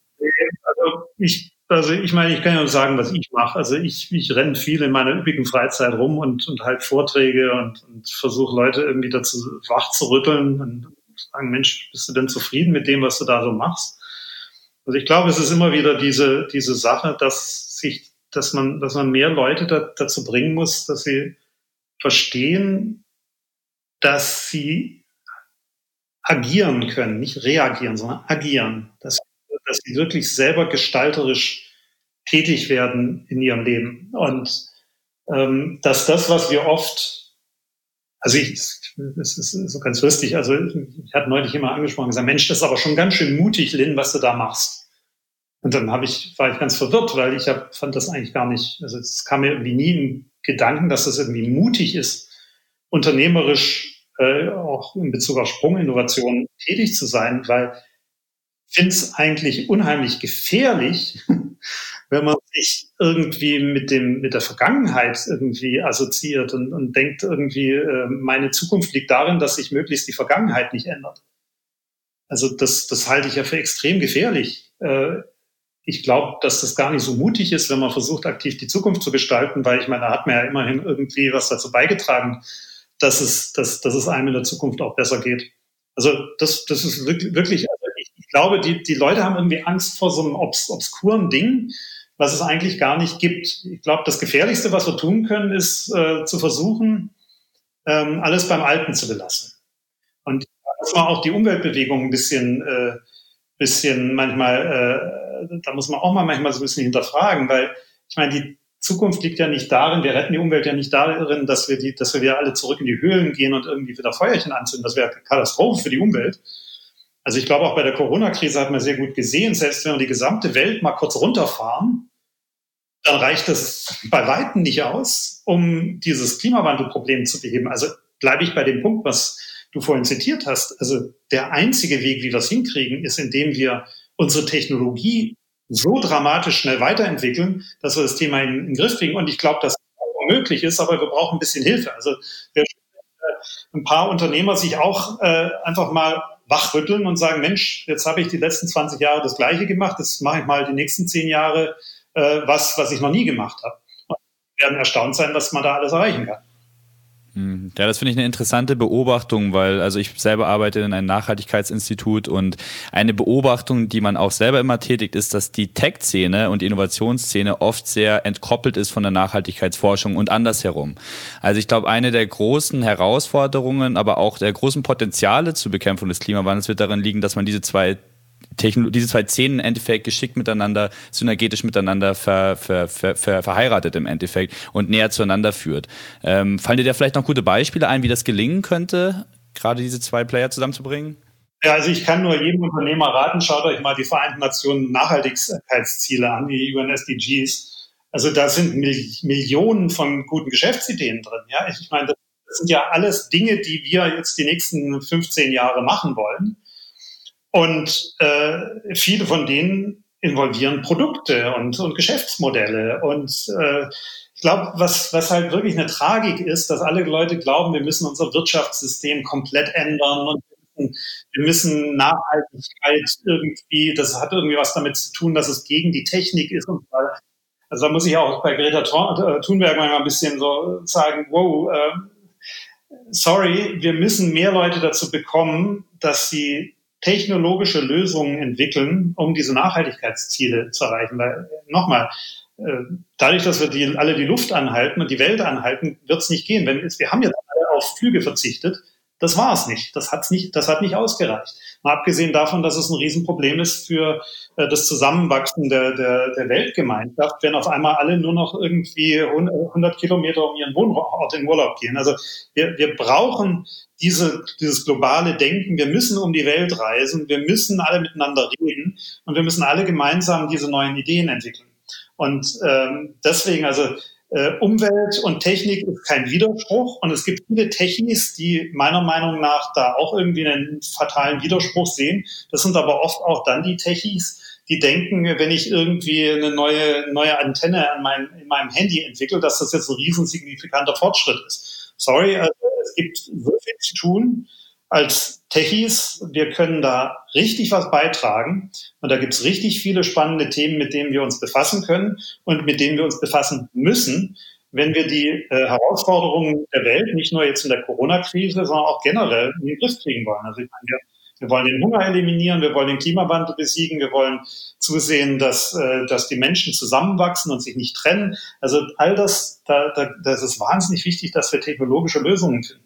Also ich, also ich meine, ich kann ja nur sagen, was ich mache. Also ich, ich renne viel in meiner üppigen Freizeit rum und, und halte Vorträge und, und versuche Leute irgendwie dazu wach zu rütteln und sagen, Mensch, bist du denn zufrieden mit dem, was du da so machst? Also ich glaube, es ist immer wieder diese, diese Sache, dass sich, dass man, dass man mehr Leute da, dazu bringen muss, dass sie verstehen, dass sie agieren können, nicht reagieren, sondern agieren, dass, dass sie wirklich selber gestalterisch tätig werden in ihrem Leben. Und ähm, dass das, was wir oft, also ich, es ist so ganz lustig, also ich hatte neulich immer angesprochen, gesagt, Mensch, das ist aber schon ganz schön mutig, Lynn, was du da machst. Und dann habe ich, war ich ganz verwirrt, weil ich hab, fand das eigentlich gar nicht, also es kam mir irgendwie nie in Gedanken, dass das irgendwie mutig ist, unternehmerisch äh, auch in Bezug auf Sprunginnovation tätig zu sein, weil ich finde es eigentlich unheimlich gefährlich, wenn man sich irgendwie mit dem mit der Vergangenheit irgendwie assoziiert und, und denkt irgendwie, äh, meine Zukunft liegt darin, dass sich möglichst die Vergangenheit nicht ändert. Also das, das halte ich ja für extrem gefährlich. Äh, ich glaube, dass das gar nicht so mutig ist, wenn man versucht, aktiv die Zukunft zu gestalten, weil ich meine, da hat man ja immerhin irgendwie was dazu beigetragen, dass es, dass, dass es einem in der Zukunft auch besser geht. Also das, das ist wirklich, wirklich also ich, ich glaube, die, die Leute haben irgendwie Angst vor so einem obs, obskuren Ding, was es eigentlich gar nicht gibt. Ich glaube, das Gefährlichste, was wir tun können, ist äh, zu versuchen, ähm, alles beim Alten zu belassen. Und da muss man auch die Umweltbewegung ein bisschen, äh, bisschen manchmal, äh, da muss man auch mal manchmal so ein bisschen hinterfragen, weil ich meine, die Zukunft liegt ja nicht darin, wir retten die Umwelt ja nicht darin, dass wir die, dass wir wieder alle zurück in die Höhlen gehen und irgendwie wieder Feuerchen anzünden. Das wäre eine Katastrophe für die Umwelt. Also ich glaube, auch bei der Corona-Krise hat man sehr gut gesehen, selbst wenn wir die gesamte Welt mal kurz runterfahren, dann reicht das bei Weitem nicht aus, um dieses Klimawandelproblem zu beheben. Also bleibe ich bei dem Punkt, was du vorhin zitiert hast. Also der einzige Weg, wie wir es hinkriegen, ist, indem wir unsere Technologie so dramatisch schnell weiterentwickeln, dass wir das Thema in, in den Griff kriegen. Und ich glaube, dass das auch möglich ist, aber wir brauchen ein bisschen Hilfe. Also wir, äh, ein paar Unternehmer sich auch äh, einfach mal wachrütteln und sagen, Mensch, jetzt habe ich die letzten zwanzig Jahre das Gleiche gemacht, jetzt mache ich mal die nächsten zehn Jahre äh, was, was ich noch nie gemacht habe. Und wir werden erstaunt sein, was man da alles erreichen kann. Ja, das finde ich eine interessante Beobachtung, weil also ich selber arbeite in einem Nachhaltigkeitsinstitut und eine Beobachtung, die man auch selber immer tätigt, ist, dass die Tech-Szene und die Innovationsszene oft sehr entkoppelt ist von der Nachhaltigkeitsforschung und andersherum. Also ich glaube, eine der großen Herausforderungen, aber auch der großen Potenziale zur Bekämpfung des Klimawandels wird darin liegen, dass man diese zwei Techno- diese zwei Szenen im Endeffekt geschickt miteinander, synergetisch miteinander ver, ver, ver, ver, verheiratet im Endeffekt und näher zueinander führt. Ähm, fallen dir da vielleicht noch gute Beispiele ein, wie das gelingen könnte, gerade diese zwei Player zusammenzubringen? Ja, also ich kann nur jedem Unternehmer raten, schaut euch mal die Vereinten Nationen Nachhaltigkeitsziele an, die U N S D Gs. Also da sind Mil- Millionen von guten Geschäftsideen drin. Ja, ich meine, das sind ja alles Dinge, die wir jetzt die nächsten fünfzehn Jahre machen wollen. Und äh, viele von denen involvieren Produkte und, und Geschäftsmodelle. Und äh, ich glaube, was, was halt wirklich eine Tragik ist, dass alle Leute glauben, wir müssen unser Wirtschaftssystem komplett ändern und wir müssen Nachhaltigkeit irgendwie, das hat irgendwie was damit zu tun, dass es gegen die Technik ist. Und also da muss ich auch bei Greta Thunberg manchmal ein bisschen so sagen, wow, äh, sorry, wir müssen mehr Leute dazu bekommen, dass sie technologische Lösungen entwickeln, um diese Nachhaltigkeitsziele zu erreichen. Weil, nochmal, dadurch, dass wir die, alle die Luft anhalten und die Welt anhalten, wird es nicht gehen. Wenn, wir haben jetzt alle auf Flüge verzichtet. Das war es nicht. Das hat's nicht, das hat nicht ausgereicht. Mal abgesehen davon, dass es ein Riesenproblem ist für äh, das Zusammenwachsen der, der, der Weltgemeinschaft, wenn auf einmal alle nur noch irgendwie hundert Kilometer um ihren Wohnort in Urlaub gehen. Also wir, wir brauchen diese, dieses globale Denken. Wir müssen um die Welt reisen. Wir müssen alle miteinander reden und wir müssen alle gemeinsam diese neuen Ideen entwickeln. Und ähm, deswegen, also Äh, Umwelt und Technik ist kein Widerspruch und es gibt viele Techis, die meiner Meinung nach da auch irgendwie einen fatalen Widerspruch sehen. Das sind aber oft auch dann die Techis, die denken, wenn ich irgendwie eine neue neue Antenne an meinem, in meinem Handy entwickle, dass das jetzt ein riesensignifikanter Fortschritt ist. Sorry, also es gibt so viel zu tun als Techies. Wir können da richtig was beitragen und da gibt's richtig viele spannende Themen, mit denen wir uns befassen können und mit denen wir uns befassen müssen, wenn wir die äh, Herausforderungen der Welt, nicht nur jetzt in der Corona-Krise, sondern auch generell in den Griff kriegen wollen. Also ich meine, wir, wir wollen den Hunger eliminieren, wir wollen den Klimawandel besiegen, wir wollen zusehen, dass, äh, dass die Menschen zusammenwachsen und sich nicht trennen. Also all das, da, da, das ist wahnsinnig wichtig, dass wir technologische Lösungen finden.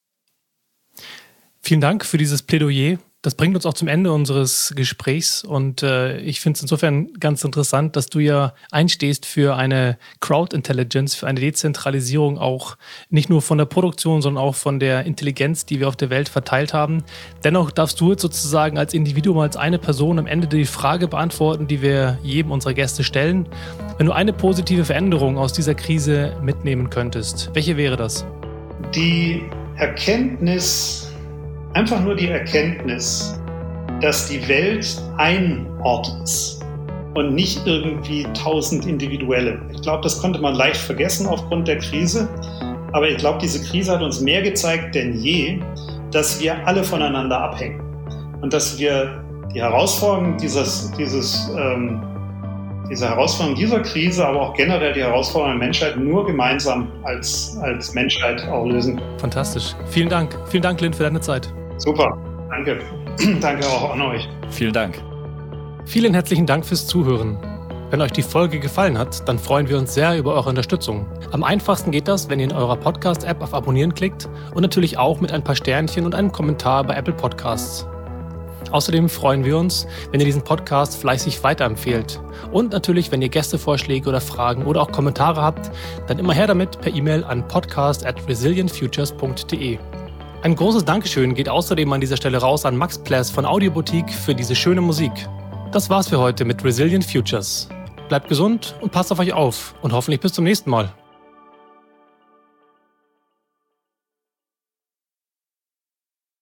Vielen Dank für dieses Plädoyer. Das bringt uns auch zum Ende unseres Gesprächs und äh, ich finde es insofern ganz interessant, dass du ja einstehst für eine Crowd Intelligence, für eine Dezentralisierung auch nicht nur von der Produktion, sondern auch von der Intelligenz, die wir auf der Welt verteilt haben. Dennoch darfst du jetzt sozusagen als Individuum, als eine Person am Ende die Frage beantworten, die wir jedem unserer Gäste stellen. Wenn du eine positive Veränderung aus dieser Krise mitnehmen könntest, welche wäre das? Die Erkenntnis, Einfach nur die Erkenntnis, dass die Welt ein Ort ist und nicht irgendwie tausend individuelle. Ich glaube, das konnte man leicht vergessen aufgrund der Krise. Aber ich glaube, diese Krise hat uns mehr gezeigt denn je, dass wir alle voneinander abhängen. Und dass wir die Herausforderungen dieses, dieses, ähm, diese Herausforderungen dieser Krise, aber auch generell die Herausforderungen der Menschheit nur gemeinsam als, als Menschheit auch lösen. Fantastisch. Vielen Dank. Vielen Dank, Lynn, für deine Zeit. Super, danke. Danke auch an euch. Vielen Dank. Vielen herzlichen Dank fürs Zuhören. Wenn euch die Folge gefallen hat, dann freuen wir uns sehr über eure Unterstützung. Am einfachsten geht das, wenn ihr in eurer Podcast-App auf Abonnieren klickt und natürlich auch mit ein paar Sternchen und einem Kommentar bei Apple Podcasts. Außerdem freuen wir uns, wenn ihr diesen Podcast fleißig weiterempfehlt. Und natürlich, wenn ihr Gästevorschläge oder Fragen oder auch Kommentare habt, dann immer her damit per E-Mail an podcast at resilient futures punkt de. Ein großes Dankeschön geht außerdem an dieser Stelle raus an Max Pless von Audioboutique für diese schöne Musik. Das war's für heute mit Resilient Futures. Bleibt gesund und passt auf euch auf und hoffentlich bis zum nächsten Mal.